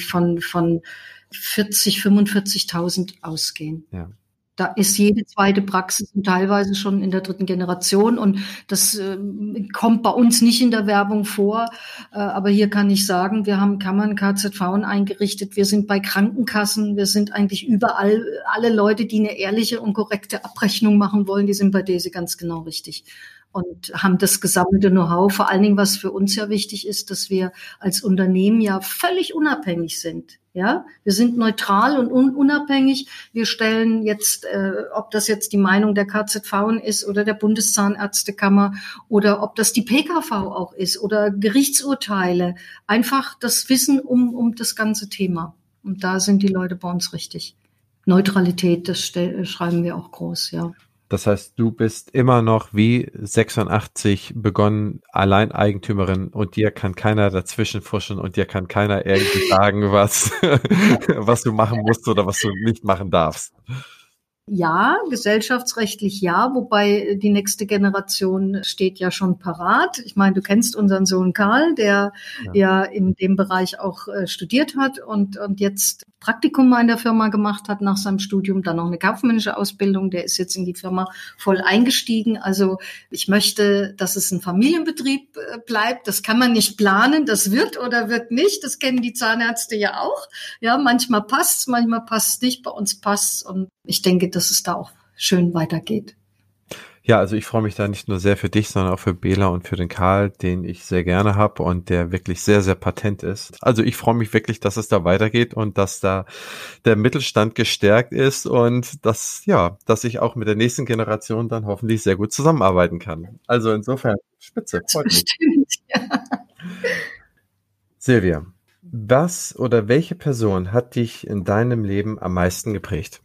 45.000 ausgehen. Ja. Da ist jede zweite Praxis und teilweise schon in der 3. Generation und das kommt bei uns nicht in der Werbung vor, aber hier kann ich sagen, wir haben Kammern, KZV eingerichtet, wir sind bei Krankenkassen, wir sind eigentlich überall, alle Leute, die eine ehrliche und korrekte Abrechnung machen wollen, die sind bei DESE ganz genau richtig. Und haben das gesammelte Know-how. Vor allen Dingen, was für uns ja wichtig ist, dass wir als Unternehmen ja völlig unabhängig sind. Ja, wir sind neutral und unabhängig. Wir stellen jetzt, ob das jetzt die Meinung der KZV ist oder der Bundeszahnärztekammer oder ob das die PKV auch ist oder Gerichtsurteile. Einfach das Wissen um das ganze Thema. Und da sind die Leute bei uns richtig. Neutralität, das schreiben wir auch groß, ja. Das heißt, du bist immer noch wie 86 begonnen Alleineigentümerin und dir kann keiner dazwischen fuschen und dir kann keiner irgendwie sagen, was du machen musst oder was du nicht machen darfst. Ja, gesellschaftsrechtlich ja, wobei die nächste Generation steht ja schon parat. Ich meine, du kennst unseren Sohn Karl, der ja in dem Bereich auch studiert hat und jetzt Praktikum in der Firma gemacht hat nach seinem Studium, dann noch eine kaufmännische Ausbildung. Der ist jetzt in die Firma voll eingestiegen. Also ich möchte, dass es ein Familienbetrieb bleibt. Das kann man nicht planen. Das wird oder wird nicht. Das kennen die Zahnärzte ja auch. Ja, manchmal passt's, manchmal passt's nicht. Bei uns passt's und ich denke, dass es da auch schön weitergeht. Ja, also ich freue mich da nicht nur sehr für dich, sondern auch für Bela und für den Karl, den ich sehr gerne habe und der wirklich sehr, sehr patent ist. Also ich freue mich wirklich, dass es da weitergeht und dass da der Mittelstand gestärkt ist und dass ich auch mit der nächsten Generation dann hoffentlich sehr gut zusammenarbeiten kann. Also insofern, spitze, freut mich. Stimmt, ja. Silvia, was oder welche Person hat dich in deinem Leben am meisten geprägt?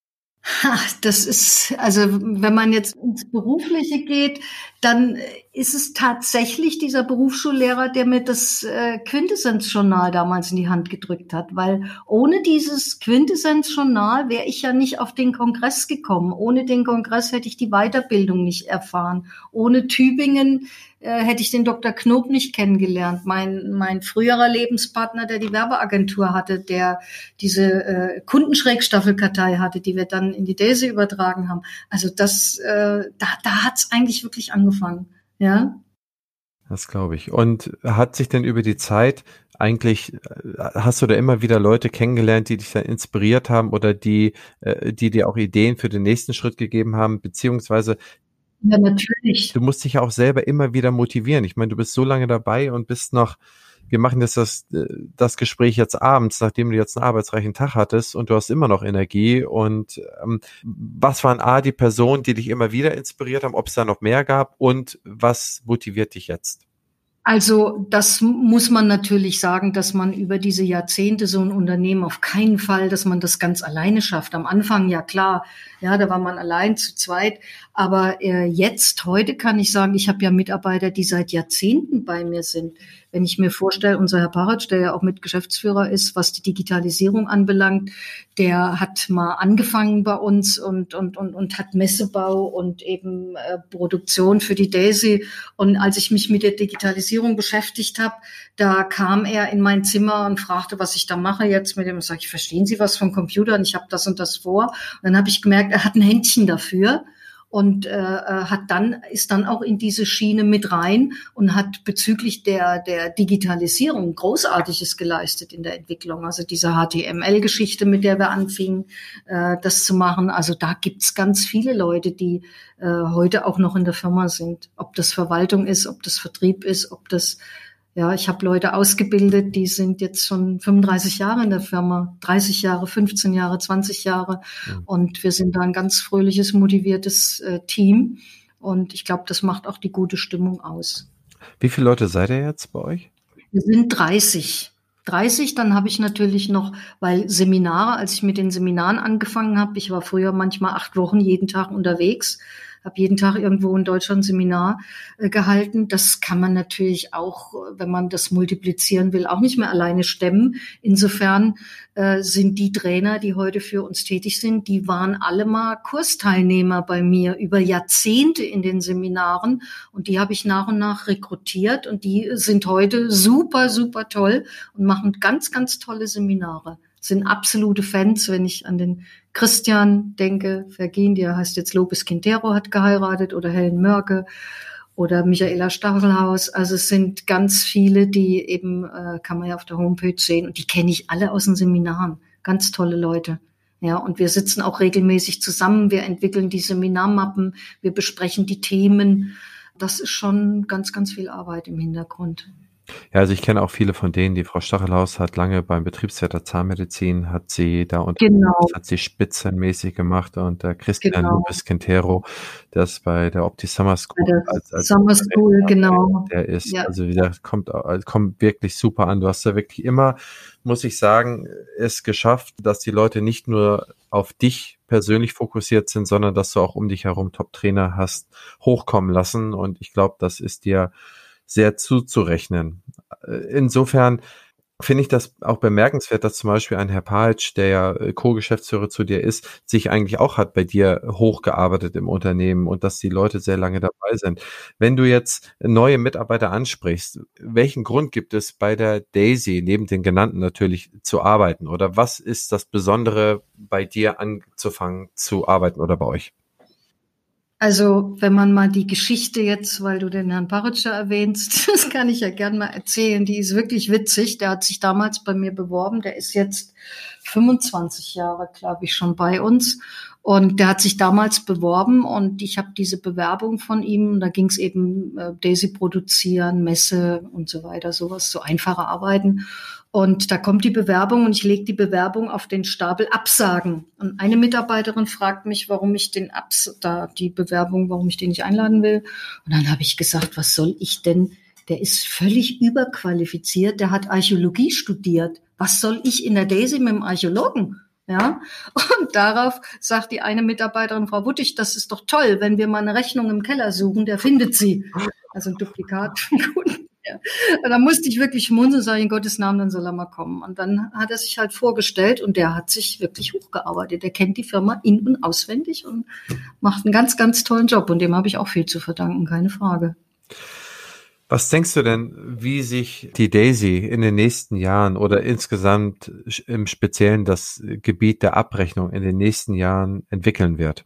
Das ist, also wenn man jetzt ins Berufliche geht, dann ist es tatsächlich dieser Berufsschullehrer, der mir das Quintessenz-Journal damals in die Hand gedrückt hat, weil ohne dieses Quintessenz-Journal wäre ich ja nicht auf den Kongress gekommen. Ohne den Kongress hätte ich die Weiterbildung nicht erfahren. Ohne Tübingen hätte ich den Dr. Knob nicht kennengelernt. Mein früherer Lebenspartner, der die Werbeagentur hatte, der diese Kundenschrägstaffelkartei hatte, die wir dann in die DESE übertragen haben. Also das, da hat's eigentlich wirklich angefangen, ja. Das glaube ich. Und hat sich denn über die Zeit eigentlich, hast du da immer wieder Leute kennengelernt, die dich da inspiriert haben oder die dir auch Ideen für den nächsten Schritt gegeben haben, beziehungsweise Ja, natürlich. du musst dich ja auch selber immer wieder motivieren. Ich meine, du bist so lange dabei und bist noch, wir machen das Gespräch jetzt abends, nachdem du jetzt einen arbeitsreichen Tag hattest und du hast immer noch Energie. Und was waren die Personen, die dich immer wieder inspiriert haben, ob es da noch mehr gab und was motiviert dich jetzt? Also das muss man natürlich sagen, dass man über diese Jahrzehnte so ein Unternehmen auf keinen Fall, dass man das ganz alleine schafft. Am Anfang, ja klar, ja, da war man allein zu zweit. Aber heute kann ich sagen, ich habe ja Mitarbeiter, die seit Jahrzehnten bei mir sind. Wenn ich mir vorstelle, unser Herr Paratsch, der ja auch mit Geschäftsführer ist, was die Digitalisierung anbelangt, der hat mal angefangen bei uns und hat Messebau und eben Produktion für die Daisy. Und als ich mich mit der Digitalisierung beschäftigt habe, da kam er in mein Zimmer und fragte, was ich da mache jetzt mit dem. Ich sage, verstehen Sie was vom Computer? Und ich habe das und das vor. Und dann habe ich gemerkt, er hat ein Händchen dafür. Und ist dann auch in diese Schiene mit rein und hat bezüglich der Digitalisierung Großartiges geleistet in der Entwicklung. Also diese HTML-Geschichte, mit der wir anfingen, das zu machen. Also da gibt's ganz viele Leute, die heute auch noch in der Firma sind. Ob das Verwaltung ist, ob das Vertrieb ist, ich habe Leute ausgebildet, die sind jetzt schon 35 Jahre in der Firma, 30 Jahre, 15 Jahre, 20 Jahre. Ja. Und wir sind da ein ganz fröhliches, motiviertes Team. Und ich glaube, das macht auch die gute Stimmung aus. Wie viele Leute seid ihr jetzt bei euch? Wir sind 30. Dann habe ich natürlich noch, weil Seminare, als ich mit den Seminaren angefangen habe, ich war früher manchmal 8 Wochen jeden Tag unterwegs, habe jeden Tag irgendwo in Deutschland ein Seminar gehalten. Das kann man natürlich auch, wenn man das multiplizieren will, auch nicht mehr alleine stemmen. Insofern sind die Trainer, die heute für uns tätig sind, die waren alle mal Kursteilnehmer bei mir über Jahrzehnte in den Seminaren. Und die habe ich nach und nach rekrutiert. Und die sind heute super, super toll und machen ganz, ganz tolle Seminare. Sind absolute Fans, wenn ich an den Christian denke, Vergehen, der heißt jetzt Lopez Quintero, hat geheiratet, oder Helen Mörke oder Michaela Stachelhaus. Also es sind ganz viele, die eben, kann man ja auf der Homepage sehen, und die kenne ich alle aus den Seminaren. Ganz tolle Leute. Ja, und wir sitzen auch regelmäßig zusammen, wir entwickeln die Seminarmappen, wir besprechen die Themen. Das ist schon ganz, ganz viel Arbeit im Hintergrund. Ja, also ich kenne auch viele von denen. Die Frau Stachelhaus hat lange beim Betriebswirt der Zahnmedizin, hat sie da hat sie spitzenmäßig gemacht, und der Christian Lopez Quintero, das bei der Opti Summer School als Summer School, genau. Der ist, also wieder kommt wirklich super an. Du hast ja wirklich immer, muss ich sagen, es geschafft, dass die Leute nicht nur auf dich persönlich fokussiert sind, sondern dass du auch um dich herum Top-Trainer hast hochkommen lassen, und ich glaube, das ist dir sehr zuzurechnen. Insofern finde ich das auch bemerkenswert, dass zum Beispiel ein Herr Paitsch, der ja Co-Geschäftsführer zu dir ist, sich eigentlich auch hat bei dir hochgearbeitet im Unternehmen, und dass die Leute sehr lange dabei sind. Wenn du jetzt neue Mitarbeiter ansprichst, welchen Grund gibt es bei der Daisy, neben den genannten natürlich, zu arbeiten? Oder was ist das Besondere, bei dir anzufangen zu arbeiten oder bei euch? Also, wenn man mal die Geschichte jetzt, weil du den Herrn Paritscher erwähnst, das kann ich ja gern mal erzählen, die ist wirklich witzig. Der hat sich damals bei mir beworben, der ist jetzt 25 Jahre, glaube ich, schon bei uns. Und der hat sich damals beworben, und ich habe diese Bewerbung von ihm, da ging es eben Daisy produzieren, Messe und so weiter, sowas, so einfache Arbeiten. Und da kommt die Bewerbung, und ich lege die Bewerbung auf den Stapel Absagen. Und eine Mitarbeiterin fragt mich, warum ich den warum ich den nicht einladen will. Und dann habe ich gesagt, was soll ich denn? Der ist völlig überqualifiziert, der hat Archäologie studiert. Was soll ich in der Daisy mit dem Archäologen? Ja, und darauf sagt die eine Mitarbeiterin, Frau Wuttig, das ist doch toll, wenn wir mal eine Rechnung im Keller suchen, der findet sie. Also ein Duplikat. Ja. Da musste ich wirklich schmunzeln, sage ich, in Gottes Namen, dann soll er mal kommen. Und dann hat er sich halt vorgestellt, und der hat sich wirklich hochgearbeitet. Der kennt die Firma in- und auswendig und macht einen ganz, ganz tollen Job. Und dem habe ich auch viel zu verdanken, keine Frage. Was denkst du denn, wie sich die Daisy in den nächsten Jahren oder insgesamt im Speziellen das Gebiet der Abrechnung in den nächsten Jahren entwickeln wird?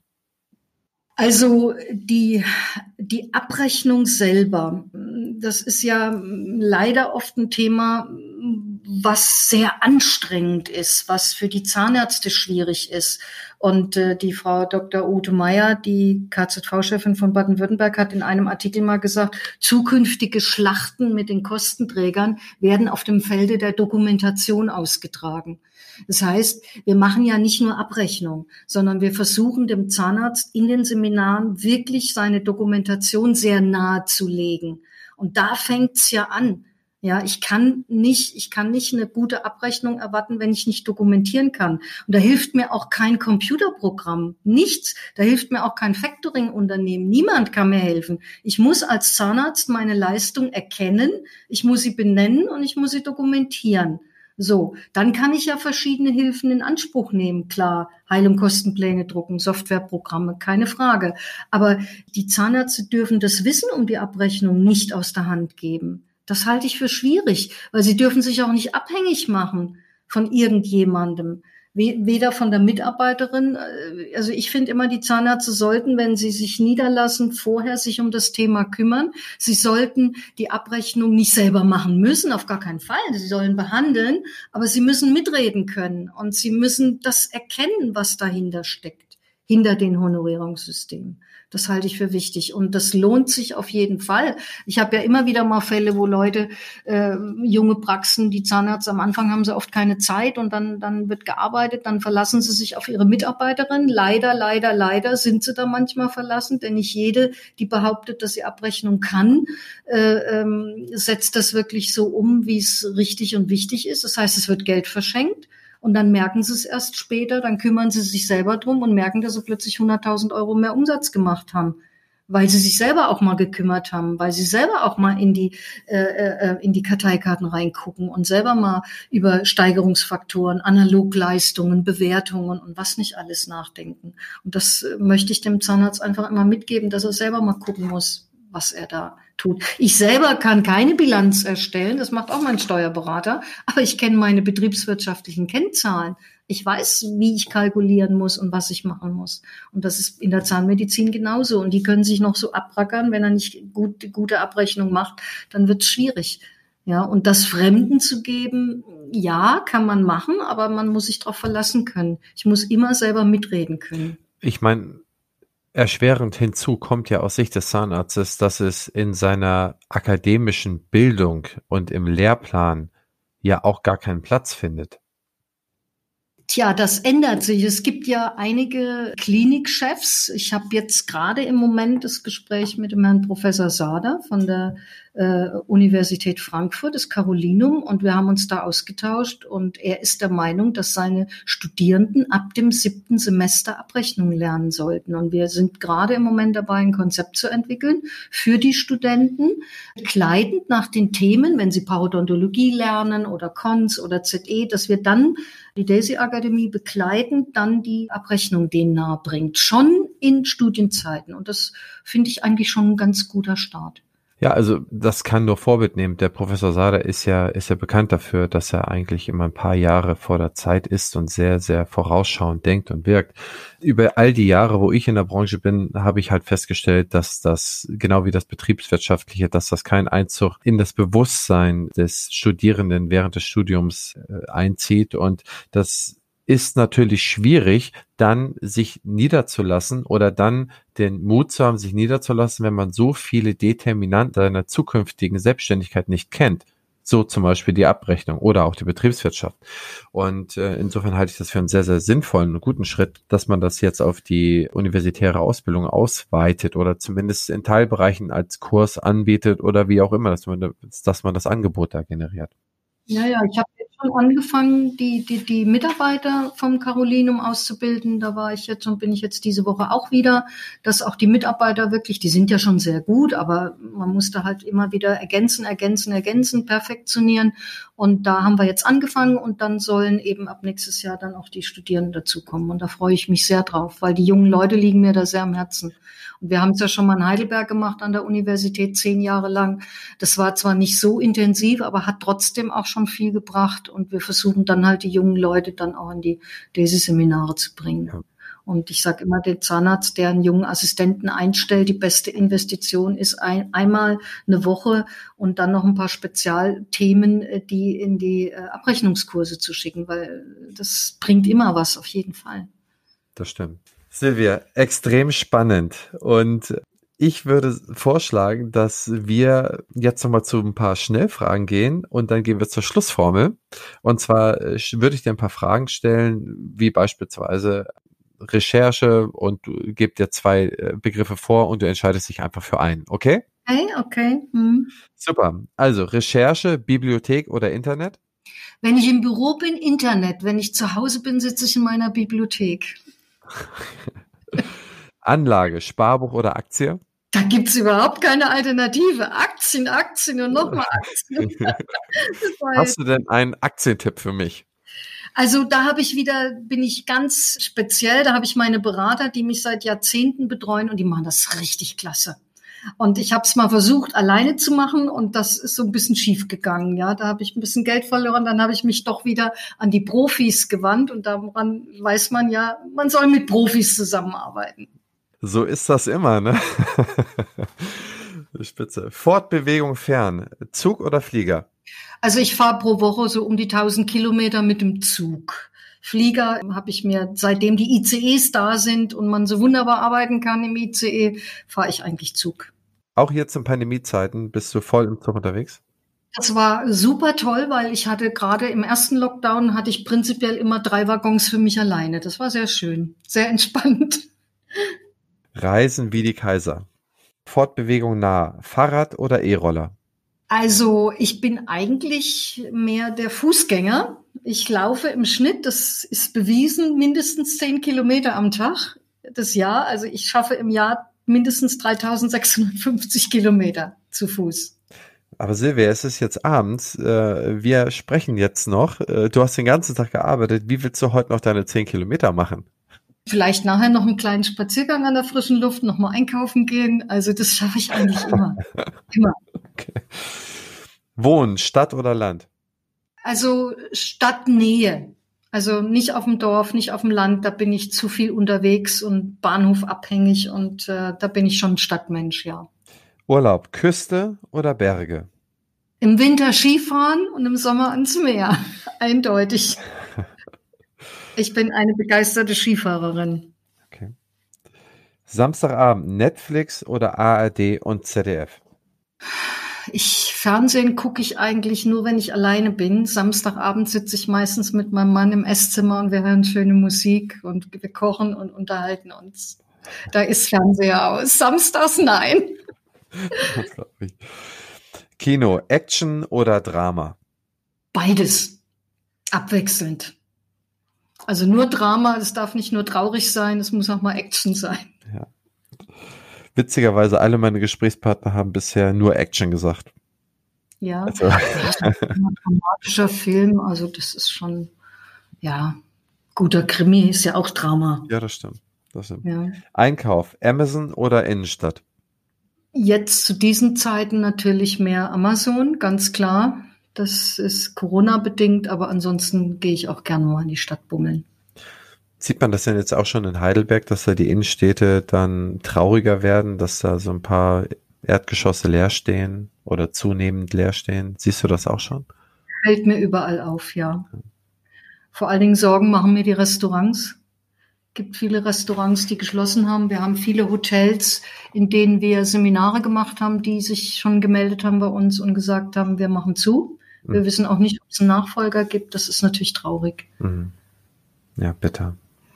Also die Abrechnung selber, das ist ja leider oft ein Thema, was sehr anstrengend ist, was für die Zahnärzte schwierig ist. Und die Frau Dr. Ute Meyer, die KZV-Chefin von Baden-Württemberg, hat in einem Artikel mal gesagt, zukünftige Schlachten mit den Kostenträgern werden auf dem Felde der Dokumentation ausgetragen. Das heißt, wir machen ja nicht nur Abrechnung, sondern wir versuchen dem Zahnarzt in den Seminaren wirklich seine Dokumentation sehr nahe zu legen. Und da fängt's ja an. Ja, ich kann nicht eine gute Abrechnung erwarten, wenn ich nicht dokumentieren kann. Und da hilft mir auch kein Computerprogramm, nichts. Da hilft mir auch kein Factoring-Unternehmen. Niemand kann mir helfen. Ich muss als Zahnarzt meine Leistung erkennen, ich muss sie benennen und ich muss sie dokumentieren. So, dann kann ich ja verschiedene Hilfen in Anspruch nehmen. Klar, Heilungskostenpläne drucken, Softwareprogramme, keine Frage. Aber die Zahnärzte dürfen das Wissen um die Abrechnung nicht aus der Hand geben. Das halte ich für schwierig, weil sie dürfen sich auch nicht abhängig machen von irgendjemandem. Weder von der Mitarbeiterin, also ich finde immer, die Zahnärzte sollten, wenn sie sich niederlassen, vorher sich um das Thema kümmern. Sie sollten die Abrechnung nicht selber machen müssen, auf gar keinen Fall. Sie sollen behandeln, aber sie müssen mitreden können und sie müssen das erkennen, was dahinter steckt, hinter den Honorierungssystemen. Das halte ich für wichtig und das lohnt sich auf jeden Fall. Ich habe ja immer wieder mal Fälle, wo Leute, junge Praxen, die Zahnärzte, am Anfang haben sie oft keine Zeit und dann wird gearbeitet, dann verlassen sie sich auf ihre Mitarbeiterin. Leider sind sie da manchmal verlassen, denn nicht jede, die behauptet, dass sie Abrechnung kann, setzt das wirklich so um, wie es richtig und wichtig ist. Das heißt, es wird Geld verschenkt. Und dann merken sie es erst später, dann kümmern sie sich selber drum und merken, dass sie plötzlich 100.000 Euro mehr Umsatz gemacht haben, weil sie sich selber auch mal gekümmert haben, weil sie selber auch mal in die Karteikarten reingucken und selber mal über Steigerungsfaktoren, Analogleistungen, Bewertungen und was nicht alles nachdenken. Und das möchte ich dem Zahnarzt einfach immer mitgeben, dass er selber mal gucken muss, was er da tut. Ich selber kann keine Bilanz erstellen, das macht auch mein Steuerberater, aber ich kenne meine betriebswirtschaftlichen Kennzahlen. Ich weiß, wie ich kalkulieren muss und was ich machen muss. Und das ist in der Zahnmedizin genauso. Und die können sich noch so abrackern, wenn er nicht gute Abrechnung macht, dann wird es schwierig. Ja, und das Fremden zu geben, ja, kann man machen, aber man muss sich darauf verlassen können. Ich muss immer selber mitreden können. Ich meine, erschwerend hinzu kommt ja aus Sicht des Zahnarztes, dass es in seiner akademischen Bildung und im Lehrplan ja auch gar keinen Platz findet. Tja, das ändert sich. Es gibt ja einige Klinikchefs. Ich habe jetzt gerade im Moment das Gespräch mit dem Herrn Professor Sader von der Universität Frankfurt, das Carolinum, und wir haben uns da ausgetauscht und er ist der Meinung, dass seine Studierenden ab dem 7. Semester Abrechnung lernen sollten. Und wir sind gerade im Moment dabei, ein Konzept zu entwickeln für die Studenten, begleitend nach den Themen, wenn sie Parodontologie lernen oder Cons oder ZE, dass wir dann die Daisy Akademie begleitend dann die Abrechnung denen nahe bringt, schon in Studienzeiten. Und das finde ich eigentlich schon ein ganz guter Start. Ja, also das kann nur Vorbild nehmen. Der Professor Sader ist ja bekannt dafür, dass er eigentlich immer ein paar Jahre vor der Zeit ist und sehr, sehr vorausschauend denkt und wirkt. Über all die Jahre, wo ich in der Branche bin, habe ich halt festgestellt, dass das, genau wie das Betriebswirtschaftliche, dass das kein Einzug in das Bewusstsein des Studierenden während des Studiums einzieht. Und das ist natürlich schwierig, dann sich niederzulassen oder dann den Mut zu haben, sich niederzulassen, wenn man so viele Determinanten seiner zukünftigen Selbstständigkeit nicht kennt. So zum Beispiel die Abrechnung oder auch die Betriebswirtschaft. Und insofern halte ich das für einen sehr, sehr sinnvollen und guten Schritt, dass man das jetzt auf die universitäre Ausbildung ausweitet oder zumindest in Teilbereichen als Kurs anbietet oder wie auch immer, dass man das Angebot da generiert. Ja, ich habe jetzt schon angefangen, die Mitarbeiter vom Carolinum auszubilden. Da war ich jetzt und bin ich jetzt diese Woche auch wieder, dass auch die Mitarbeiter wirklich, die sind ja schon sehr gut, aber man muss da halt immer wieder ergänzen, perfektionieren. Und da haben wir jetzt angefangen und dann sollen eben ab nächstes Jahr dann auch die Studierenden dazukommen. Und da freue ich mich sehr drauf, weil die jungen Leute liegen mir da sehr am Herzen. Und wir haben es ja schon mal in Heidelberg gemacht an der Universität 10 Jahre lang. Das war zwar nicht so intensiv, aber hat trotzdem auch schon viel gebracht. Und wir versuchen dann halt die jungen Leute dann auch in die Seminare zu bringen. Ja. Und ich sage immer, der Zahnarzt, der einen jungen Assistenten einstellt, die beste Investition ist einmal eine Woche und dann noch ein paar Spezialthemen, die in die Abrechnungskurse zu schicken, weil das bringt immer was, auf jeden Fall. Das stimmt. Silvia, extrem spannend und ich würde vorschlagen, dass wir jetzt nochmal zu ein paar Schnellfragen gehen und dann gehen wir zur Schlussformel. Und zwar würde ich dir ein paar Fragen stellen, wie beispielsweise Recherche und du gibst dir 2 Begriffe vor und du entscheidest dich einfach für einen, okay? Okay. Hm. Super. Also Recherche, Bibliothek oder Internet? Wenn ich im Büro bin, Internet. Wenn ich zu Hause bin, sitze ich in meiner Bibliothek. Anlage, Sparbuch oder Aktie? Da gibt's überhaupt keine Alternative. Aktien, Aktien und nochmal Aktien. Hast du denn einen Aktientipp für mich? Also da bin ich ganz speziell, da habe ich meine Berater, die mich seit Jahrzehnten betreuen und die machen das richtig klasse. Und ich habe es mal versucht, alleine zu machen und das ist so ein bisschen schief gegangen. Ja, da habe ich ein bisschen Geld verloren, dann habe ich mich doch wieder an die Profis gewandt und daran weiß man ja, man soll mit Profis zusammenarbeiten. So ist das immer, ne? Spitze. Fortbewegung fern, Zug oder Flieger? Also ich fahre pro Woche so um die 1000 Kilometer mit dem Zug. Flieger habe ich mir, seitdem die ICEs da sind und man so wunderbar arbeiten kann im ICE, fahre ich eigentlich Zug. Auch jetzt in Pandemiezeiten bist du voll im Zug unterwegs? Das war super toll, weil ich hatte gerade im ersten Lockdown hatte ich prinzipiell immer 3 Waggons für mich alleine. Das war sehr schön, sehr entspannt. Reisen wie die Kaiser. Fortbewegung nah, Fahrrad oder E-Roller? Also ich bin eigentlich mehr der Fußgänger. Ich laufe im Schnitt, das ist bewiesen, mindestens 10 Kilometer am Tag das Jahr. Also ich schaffe im Jahr mindestens 3650 Kilometer zu Fuß. Aber Silvia, es ist jetzt abends. Wir sprechen jetzt noch. Du hast den ganzen Tag gearbeitet. Wie willst du heute noch deine 10 Kilometer machen? Vielleicht nachher noch einen kleinen Spaziergang an der frischen Luft, noch mal einkaufen gehen. Also das schaffe ich eigentlich immer. Immer. Okay. Wohnen, Stadt oder Land? Also Stadtnähe. Also nicht auf dem Dorf, nicht auf dem Land. Da bin ich zu viel unterwegs und Bahnhof abhängig und da bin ich schon Stadtmensch, ja. Urlaub, Küste oder Berge? Im Winter Skifahren und im Sommer ans Meer. Eindeutig. Ich bin eine begeisterte Skifahrerin. Okay. Samstagabend, Netflix oder ARD und ZDF? Fernsehen gucke ich eigentlich nur, wenn ich alleine bin. Samstagabend sitze ich meistens mit meinem Mann im Esszimmer und wir hören schöne Musik und wir kochen und unterhalten uns. Da ist Fernseher aus. Samstags nein. Das glaub ich. Kino, Action oder Drama? Beides. Abwechselnd. Also nur Drama, das darf nicht nur traurig sein, es muss auch mal Action sein. Ja. Witzigerweise, alle meine Gesprächspartner haben bisher nur Action gesagt. Ja, Also. ein dramatischer Film, also das ist schon, ja, guter Krimi ist ja auch Drama. Ja, das stimmt. Das stimmt. Ja. Einkauf, Amazon oder Innenstadt? Jetzt zu diesen Zeiten natürlich mehr Amazon, ganz klar. Das ist Corona-bedingt, aber ansonsten gehe ich auch gerne mal in die Stadt bummeln. Sieht man das denn jetzt auch schon in Heidelberg, dass da die Innenstädte dann trauriger werden, dass da so ein paar Erdgeschosse leer stehen oder zunehmend leer stehen? Siehst du das auch schon? Fällt mir überall auf, ja. Vor allen Dingen Sorgen machen mir die Restaurants. Gibt viele Restaurants, die geschlossen haben. Wir haben viele Hotels, in denen wir Seminare gemacht haben, die sich schon gemeldet haben bei uns und gesagt haben, wir machen zu. Wir wissen auch nicht, ob es einen Nachfolger gibt. Das ist natürlich traurig. Ja, bitter.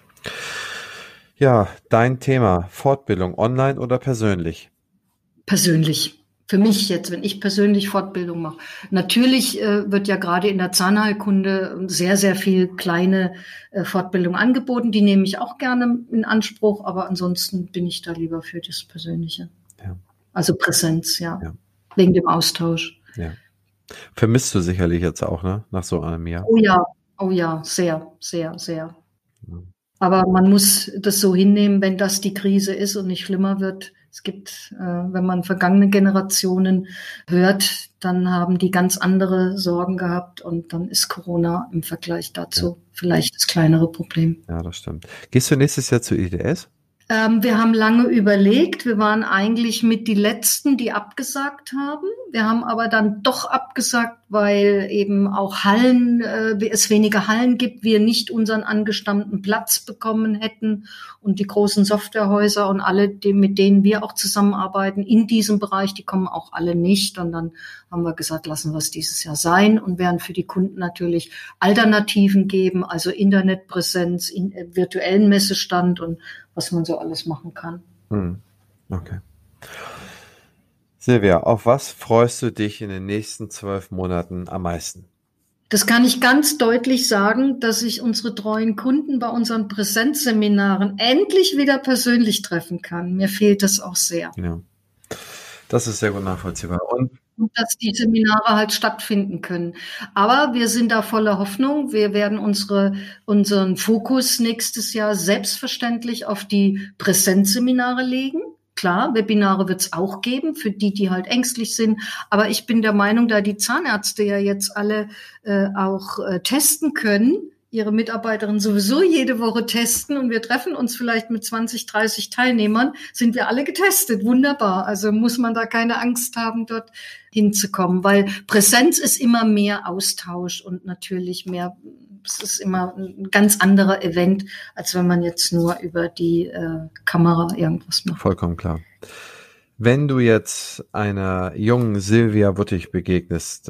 Ja, dein Thema, Fortbildung, online oder persönlich? Persönlich. Für mich jetzt, wenn ich persönlich Fortbildung mache. Natürlich wird ja gerade in der Zahnheilkunde sehr, sehr viel kleine Fortbildung angeboten. Die nehme ich auch gerne in Anspruch, aber ansonsten bin ich da lieber für das Persönliche. Ja. Also Präsenz, ja. Wegen dem Austausch. Ja. Vermisst du sicherlich jetzt auch, ne? Nach so einem Jahr. Oh ja, sehr, sehr, sehr. Ja. Aber man muss das so hinnehmen, wenn das die Krise ist und nicht schlimmer wird. Es gibt, wenn man vergangene Generationen hört, dann haben die ganz andere Sorgen gehabt und dann ist Corona im Vergleich dazu vielleicht das kleinere Problem. Ja, das stimmt. Gehst du nächstes Jahr zur IDS? Wir haben lange überlegt. Wir waren eigentlich mit die Letzten, die abgesagt haben. Wir haben aber dann doch abgesagt, weil eben auch Hallen, es weniger Hallen gibt, wir nicht unseren angestammten Platz bekommen hätten und die großen Softwarehäuser und alle, mit denen wir auch zusammenarbeiten in diesem Bereich, die kommen auch alle nicht. Und dann haben wir gesagt, lassen wir es dieses Jahr sein und werden für die Kunden natürlich Alternativen geben, also Internetpräsenz, virtuellen Messestand und was man so alles machen kann. Okay. Silvia, auf was freust du dich in den nächsten 12 Monaten am meisten? Das kann ich ganz deutlich sagen, dass ich unsere treuen Kunden bei unseren Präsenzseminaren endlich wieder persönlich treffen kann. Mir fehlt das auch sehr. Ja, das ist sehr gut nachvollziehbar. Und dass die Seminare halt stattfinden können. Aber wir sind da voller Hoffnung. Wir werden unseren Fokus nächstes Jahr selbstverständlich auf die Präsenzseminare legen. Klar, Webinare wird es auch geben, für die, die halt ängstlich sind. Aber ich bin der Meinung, da die Zahnärzte ja jetzt alle auch testen können, ihre Mitarbeiterinnen sowieso jede Woche testen und wir treffen uns vielleicht mit 20, 30 Teilnehmern, sind wir alle getestet. Wunderbar. Also muss man da keine Angst haben, dort hinzukommen, weil Präsenz ist immer mehr Austausch und natürlich mehr, es ist immer ein ganz anderer Event, als wenn man jetzt nur über die Kamera irgendwas macht. Vollkommen klar. Wenn du jetzt einer jungen Silvia Wuttig begegnest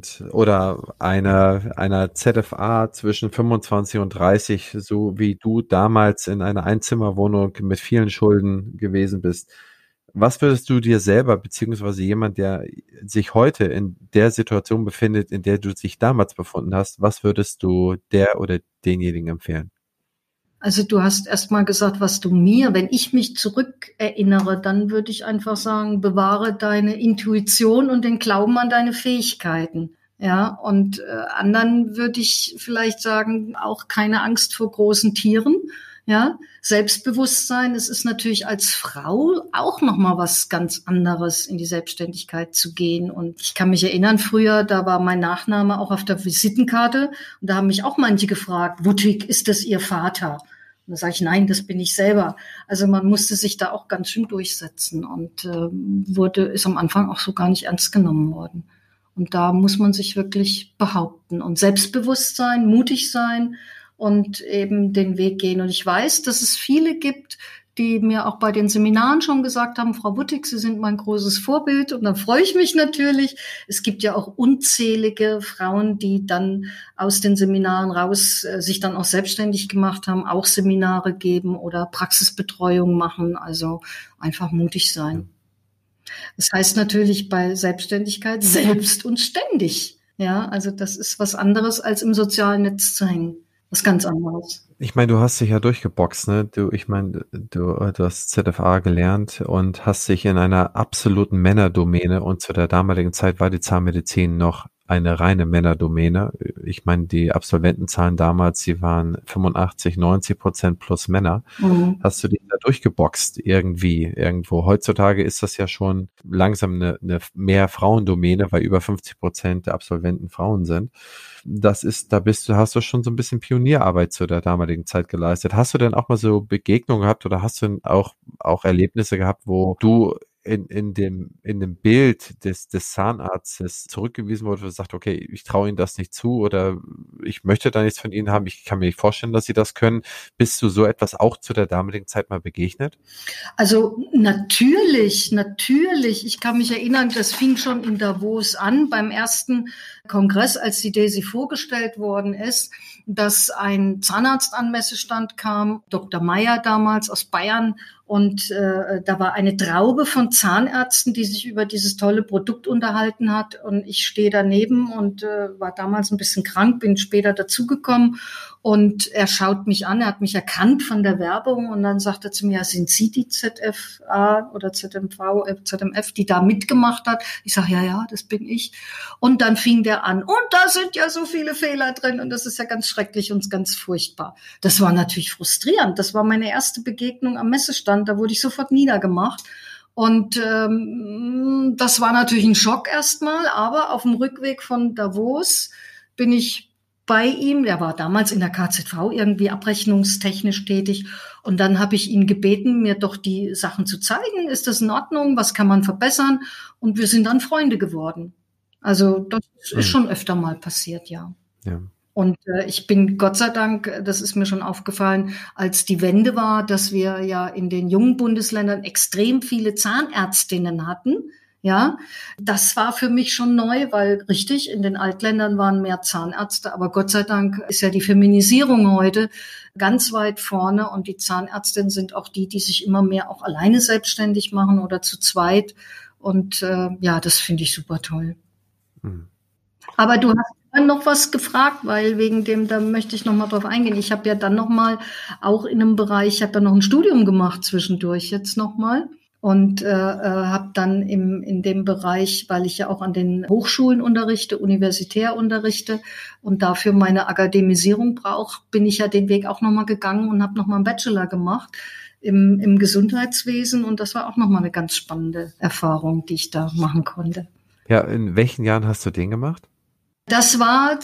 oder einer ZFA zwischen 25 und 30, so wie du damals in einer Einzimmerwohnung mit vielen Schulden gewesen bist, was würdest du dir selber, beziehungsweise jemand, der sich heute in der Situation befindet, in der du dich damals befunden hast, was würdest du der oder denjenigen empfehlen? Also du hast erst mal gesagt, was du mir, wenn ich mich zurückerinnere, dann würde ich einfach sagen, bewahre deine Intuition und den Glauben an deine Fähigkeiten. Ja, und anderen würde ich vielleicht sagen, auch keine Angst vor großen Tieren. Ja, Selbstbewusstsein, es ist natürlich als Frau auch noch mal was ganz anderes, in die Selbstständigkeit zu gehen. Und ich kann mich erinnern, früher, da war mein Nachname auch auf der Visitenkarte und da haben mich auch manche gefragt, Wuttig, ist das Ihr Vater? Und da sage ich, nein, das bin ich selber. Also man musste sich da auch ganz schön durchsetzen und ist am Anfang auch so gar nicht ernst genommen worden. Und da muss man sich wirklich behaupten und selbstbewusst sein, mutig sein und eben den Weg gehen. Und ich weiß, dass es viele gibt, die mir auch bei den Seminaren schon gesagt haben, Frau Wuttig, Sie sind mein großes Vorbild. Und dann freue ich mich natürlich. Es gibt ja auch unzählige Frauen, die dann aus den Seminaren raus sich dann auch selbstständig gemacht haben, auch Seminare geben oder Praxisbetreuung machen. Also einfach mutig sein. Das heißt natürlich bei Selbstständigkeit selbst und ständig. Ja, also das ist was anderes, als im sozialen Netz zu hängen. Was ganz anderes. Ich meine, du hast dich ja durchgeboxt, ne? Du hast ZFA gelernt und hast dich in einer absoluten Männerdomäne, und zu der damaligen Zeit war die Zahnmedizin noch eine reine Männerdomäne. Ich meine, die Absolventenzahlen damals, die waren 85-90% plus Männer. Mhm. Hast du dich da durchgeboxt irgendwo? Heutzutage ist das ja schon langsam eine mehr Frauendomäne, weil über 50% der Absolventen Frauen sind. Hast du schon so ein bisschen Pionierarbeit zu der damaligen Zeit geleistet. Hast du denn auch mal so Begegnungen gehabt oder hast du auch Erlebnisse gehabt, wo du in dem Bild des Zahnarztes zurückgewiesen wurde, wo du sagst, okay, ich traue Ihnen das nicht zu oder ich möchte da nichts von Ihnen haben, ich kann mir nicht vorstellen, dass Sie das können. Bist du so etwas auch zu der damaligen Zeit mal begegnet? Also natürlich. Ich kann mich erinnern, das fing schon in Davos an, beim ersten Kongress, als die Daisy vorgestellt worden ist, dass ein Zahnarzt an Messestand kam, Dr. Meyer damals aus Bayern, und da war eine Traube von Zahnärzten, die sich über dieses tolle Produkt unterhalten hat. Und ich stehe daneben und war damals ein bisschen krank, bin später dazugekommen. Und er schaut mich an, er hat mich erkannt von der Werbung und dann sagt er zu mir, sind Sie die ZFA oder ZMF, die da mitgemacht hat? Ich sage, ja, das bin ich. Und dann fing der an, und da sind ja so viele Fehler drin und das ist ja ganz schrecklich und ganz furchtbar. Das war natürlich frustrierend. Das war meine erste Begegnung am Messestand, da wurde ich sofort niedergemacht. Und das war natürlich ein Schock erstmal, aber auf dem Rückweg von Davos bin ich bei ihm, der war damals in der KZV irgendwie abrechnungstechnisch tätig, und dann habe ich ihn gebeten, mir doch die Sachen zu zeigen. Ist das in Ordnung? Was kann man verbessern? Und wir sind dann Freunde geworden. Also das ist schon öfter mal passiert, ja. Ja. Und ich bin Gott sei Dank, das ist mir schon aufgefallen, als die Wende war, dass wir ja in den jungen Bundesländern extrem viele Zahnärztinnen hatten. Ja, das war für mich schon neu, weil richtig, in den Altländern waren mehr Zahnärzte, aber Gott sei Dank ist ja die Feminisierung heute ganz weit vorne und die Zahnärztinnen sind auch die sich immer mehr auch alleine selbstständig machen oder zu zweit. Und ja, das finde ich super toll. Aber du hast dann noch was gefragt, weil wegen dem, da möchte ich noch mal drauf eingehen. Ich habe ja dann noch mal auch in einem Bereich, ich habe dann noch ein Studium gemacht zwischendurch jetzt noch mal und habe dann in dem Bereich, weil ich ja auch an den Hochschulen unterrichte, universitär unterrichte und dafür meine Akademisierung brauche, bin ich ja den Weg auch noch mal gegangen und habe noch mal einen Bachelor gemacht im Gesundheitswesen und das war auch noch mal eine ganz spannende Erfahrung, die ich da machen konnte. Ja, in welchen Jahren hast du den gemacht? Das war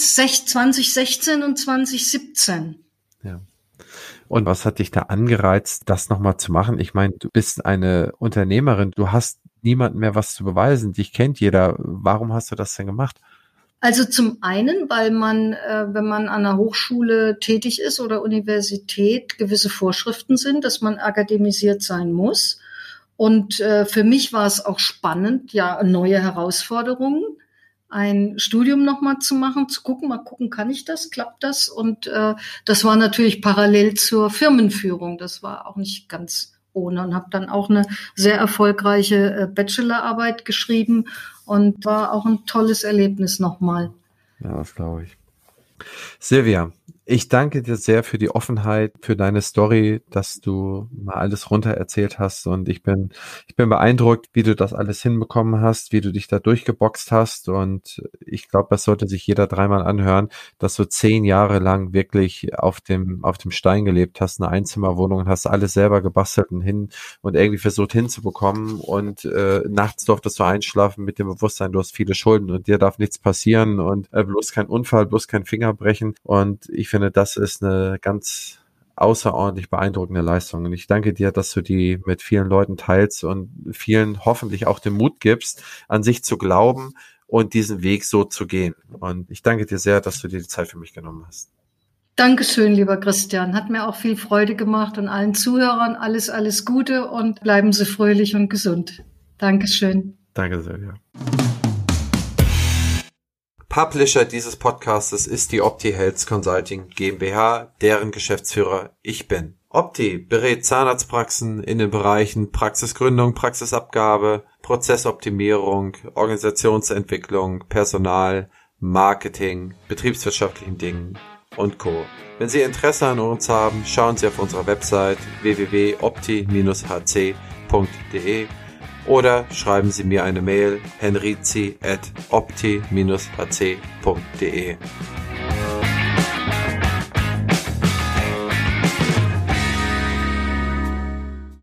2016 und 2017. Ja. Und was hat dich da angereizt, das nochmal zu machen? Ich meine, du bist eine Unternehmerin, du hast niemandem mehr was zu beweisen, dich kennt jeder. Warum hast du das denn gemacht? Also zum einen, weil man, wenn man an einer Hochschule tätig ist oder Universität, gewisse Vorschriften sind, dass man akademisiert sein muss. Und für mich war es auch spannend, ja, neue Herausforderungen, ein Studium nochmal zu machen, zu gucken, kann ich das, klappt das? Und das war natürlich parallel zur Firmenführung. Das war auch nicht ganz ohne und habe dann auch eine sehr erfolgreiche Bachelorarbeit geschrieben und war auch ein tolles Erlebnis nochmal. Ja, das glaube ich. Silvia, ich danke dir sehr für die Offenheit, für deine Story, dass du mal alles runter erzählt hast und ich bin beeindruckt, wie du das alles hinbekommen hast, wie du dich da durchgeboxt hast und ich glaube, das sollte sich jeder dreimal anhören, dass du 10 Jahre lang wirklich auf dem Stein gelebt hast, eine Einzimmerwohnung und hast alles selber gebastelt und irgendwie versucht hinzubekommen und nachts durftest du einschlafen mit dem Bewusstsein, du hast viele Schulden und dir darf nichts passieren und bloß kein Unfall, bloß kein Finger brechen und ich finde, das ist eine ganz außerordentlich beeindruckende Leistung und ich danke dir, dass du die mit vielen Leuten teilst und vielen hoffentlich auch den Mut gibst, an sich zu glauben und diesen Weg so zu gehen und ich danke dir sehr, dass du dir die Zeit für mich genommen hast. Dankeschön, lieber Christian. Hat mir auch viel Freude gemacht und allen Zuhörern alles Gute und bleiben Sie fröhlich und gesund. Dankeschön. Danke, Silvia. Publisher dieses Podcastes ist die Opti Health Consulting GmbH, deren Geschäftsführer ich bin. Opti berät Zahnarztpraxen in den Bereichen Praxisgründung, Praxisabgabe, Prozessoptimierung, Organisationsentwicklung, Personal, Marketing, betriebswirtschaftlichen Dingen und Co. Wenn Sie Interesse an uns haben, schauen Sie auf unserer Website www.opti-hc.de oder schreiben Sie mir eine Mail henrizi@opti-hc.de.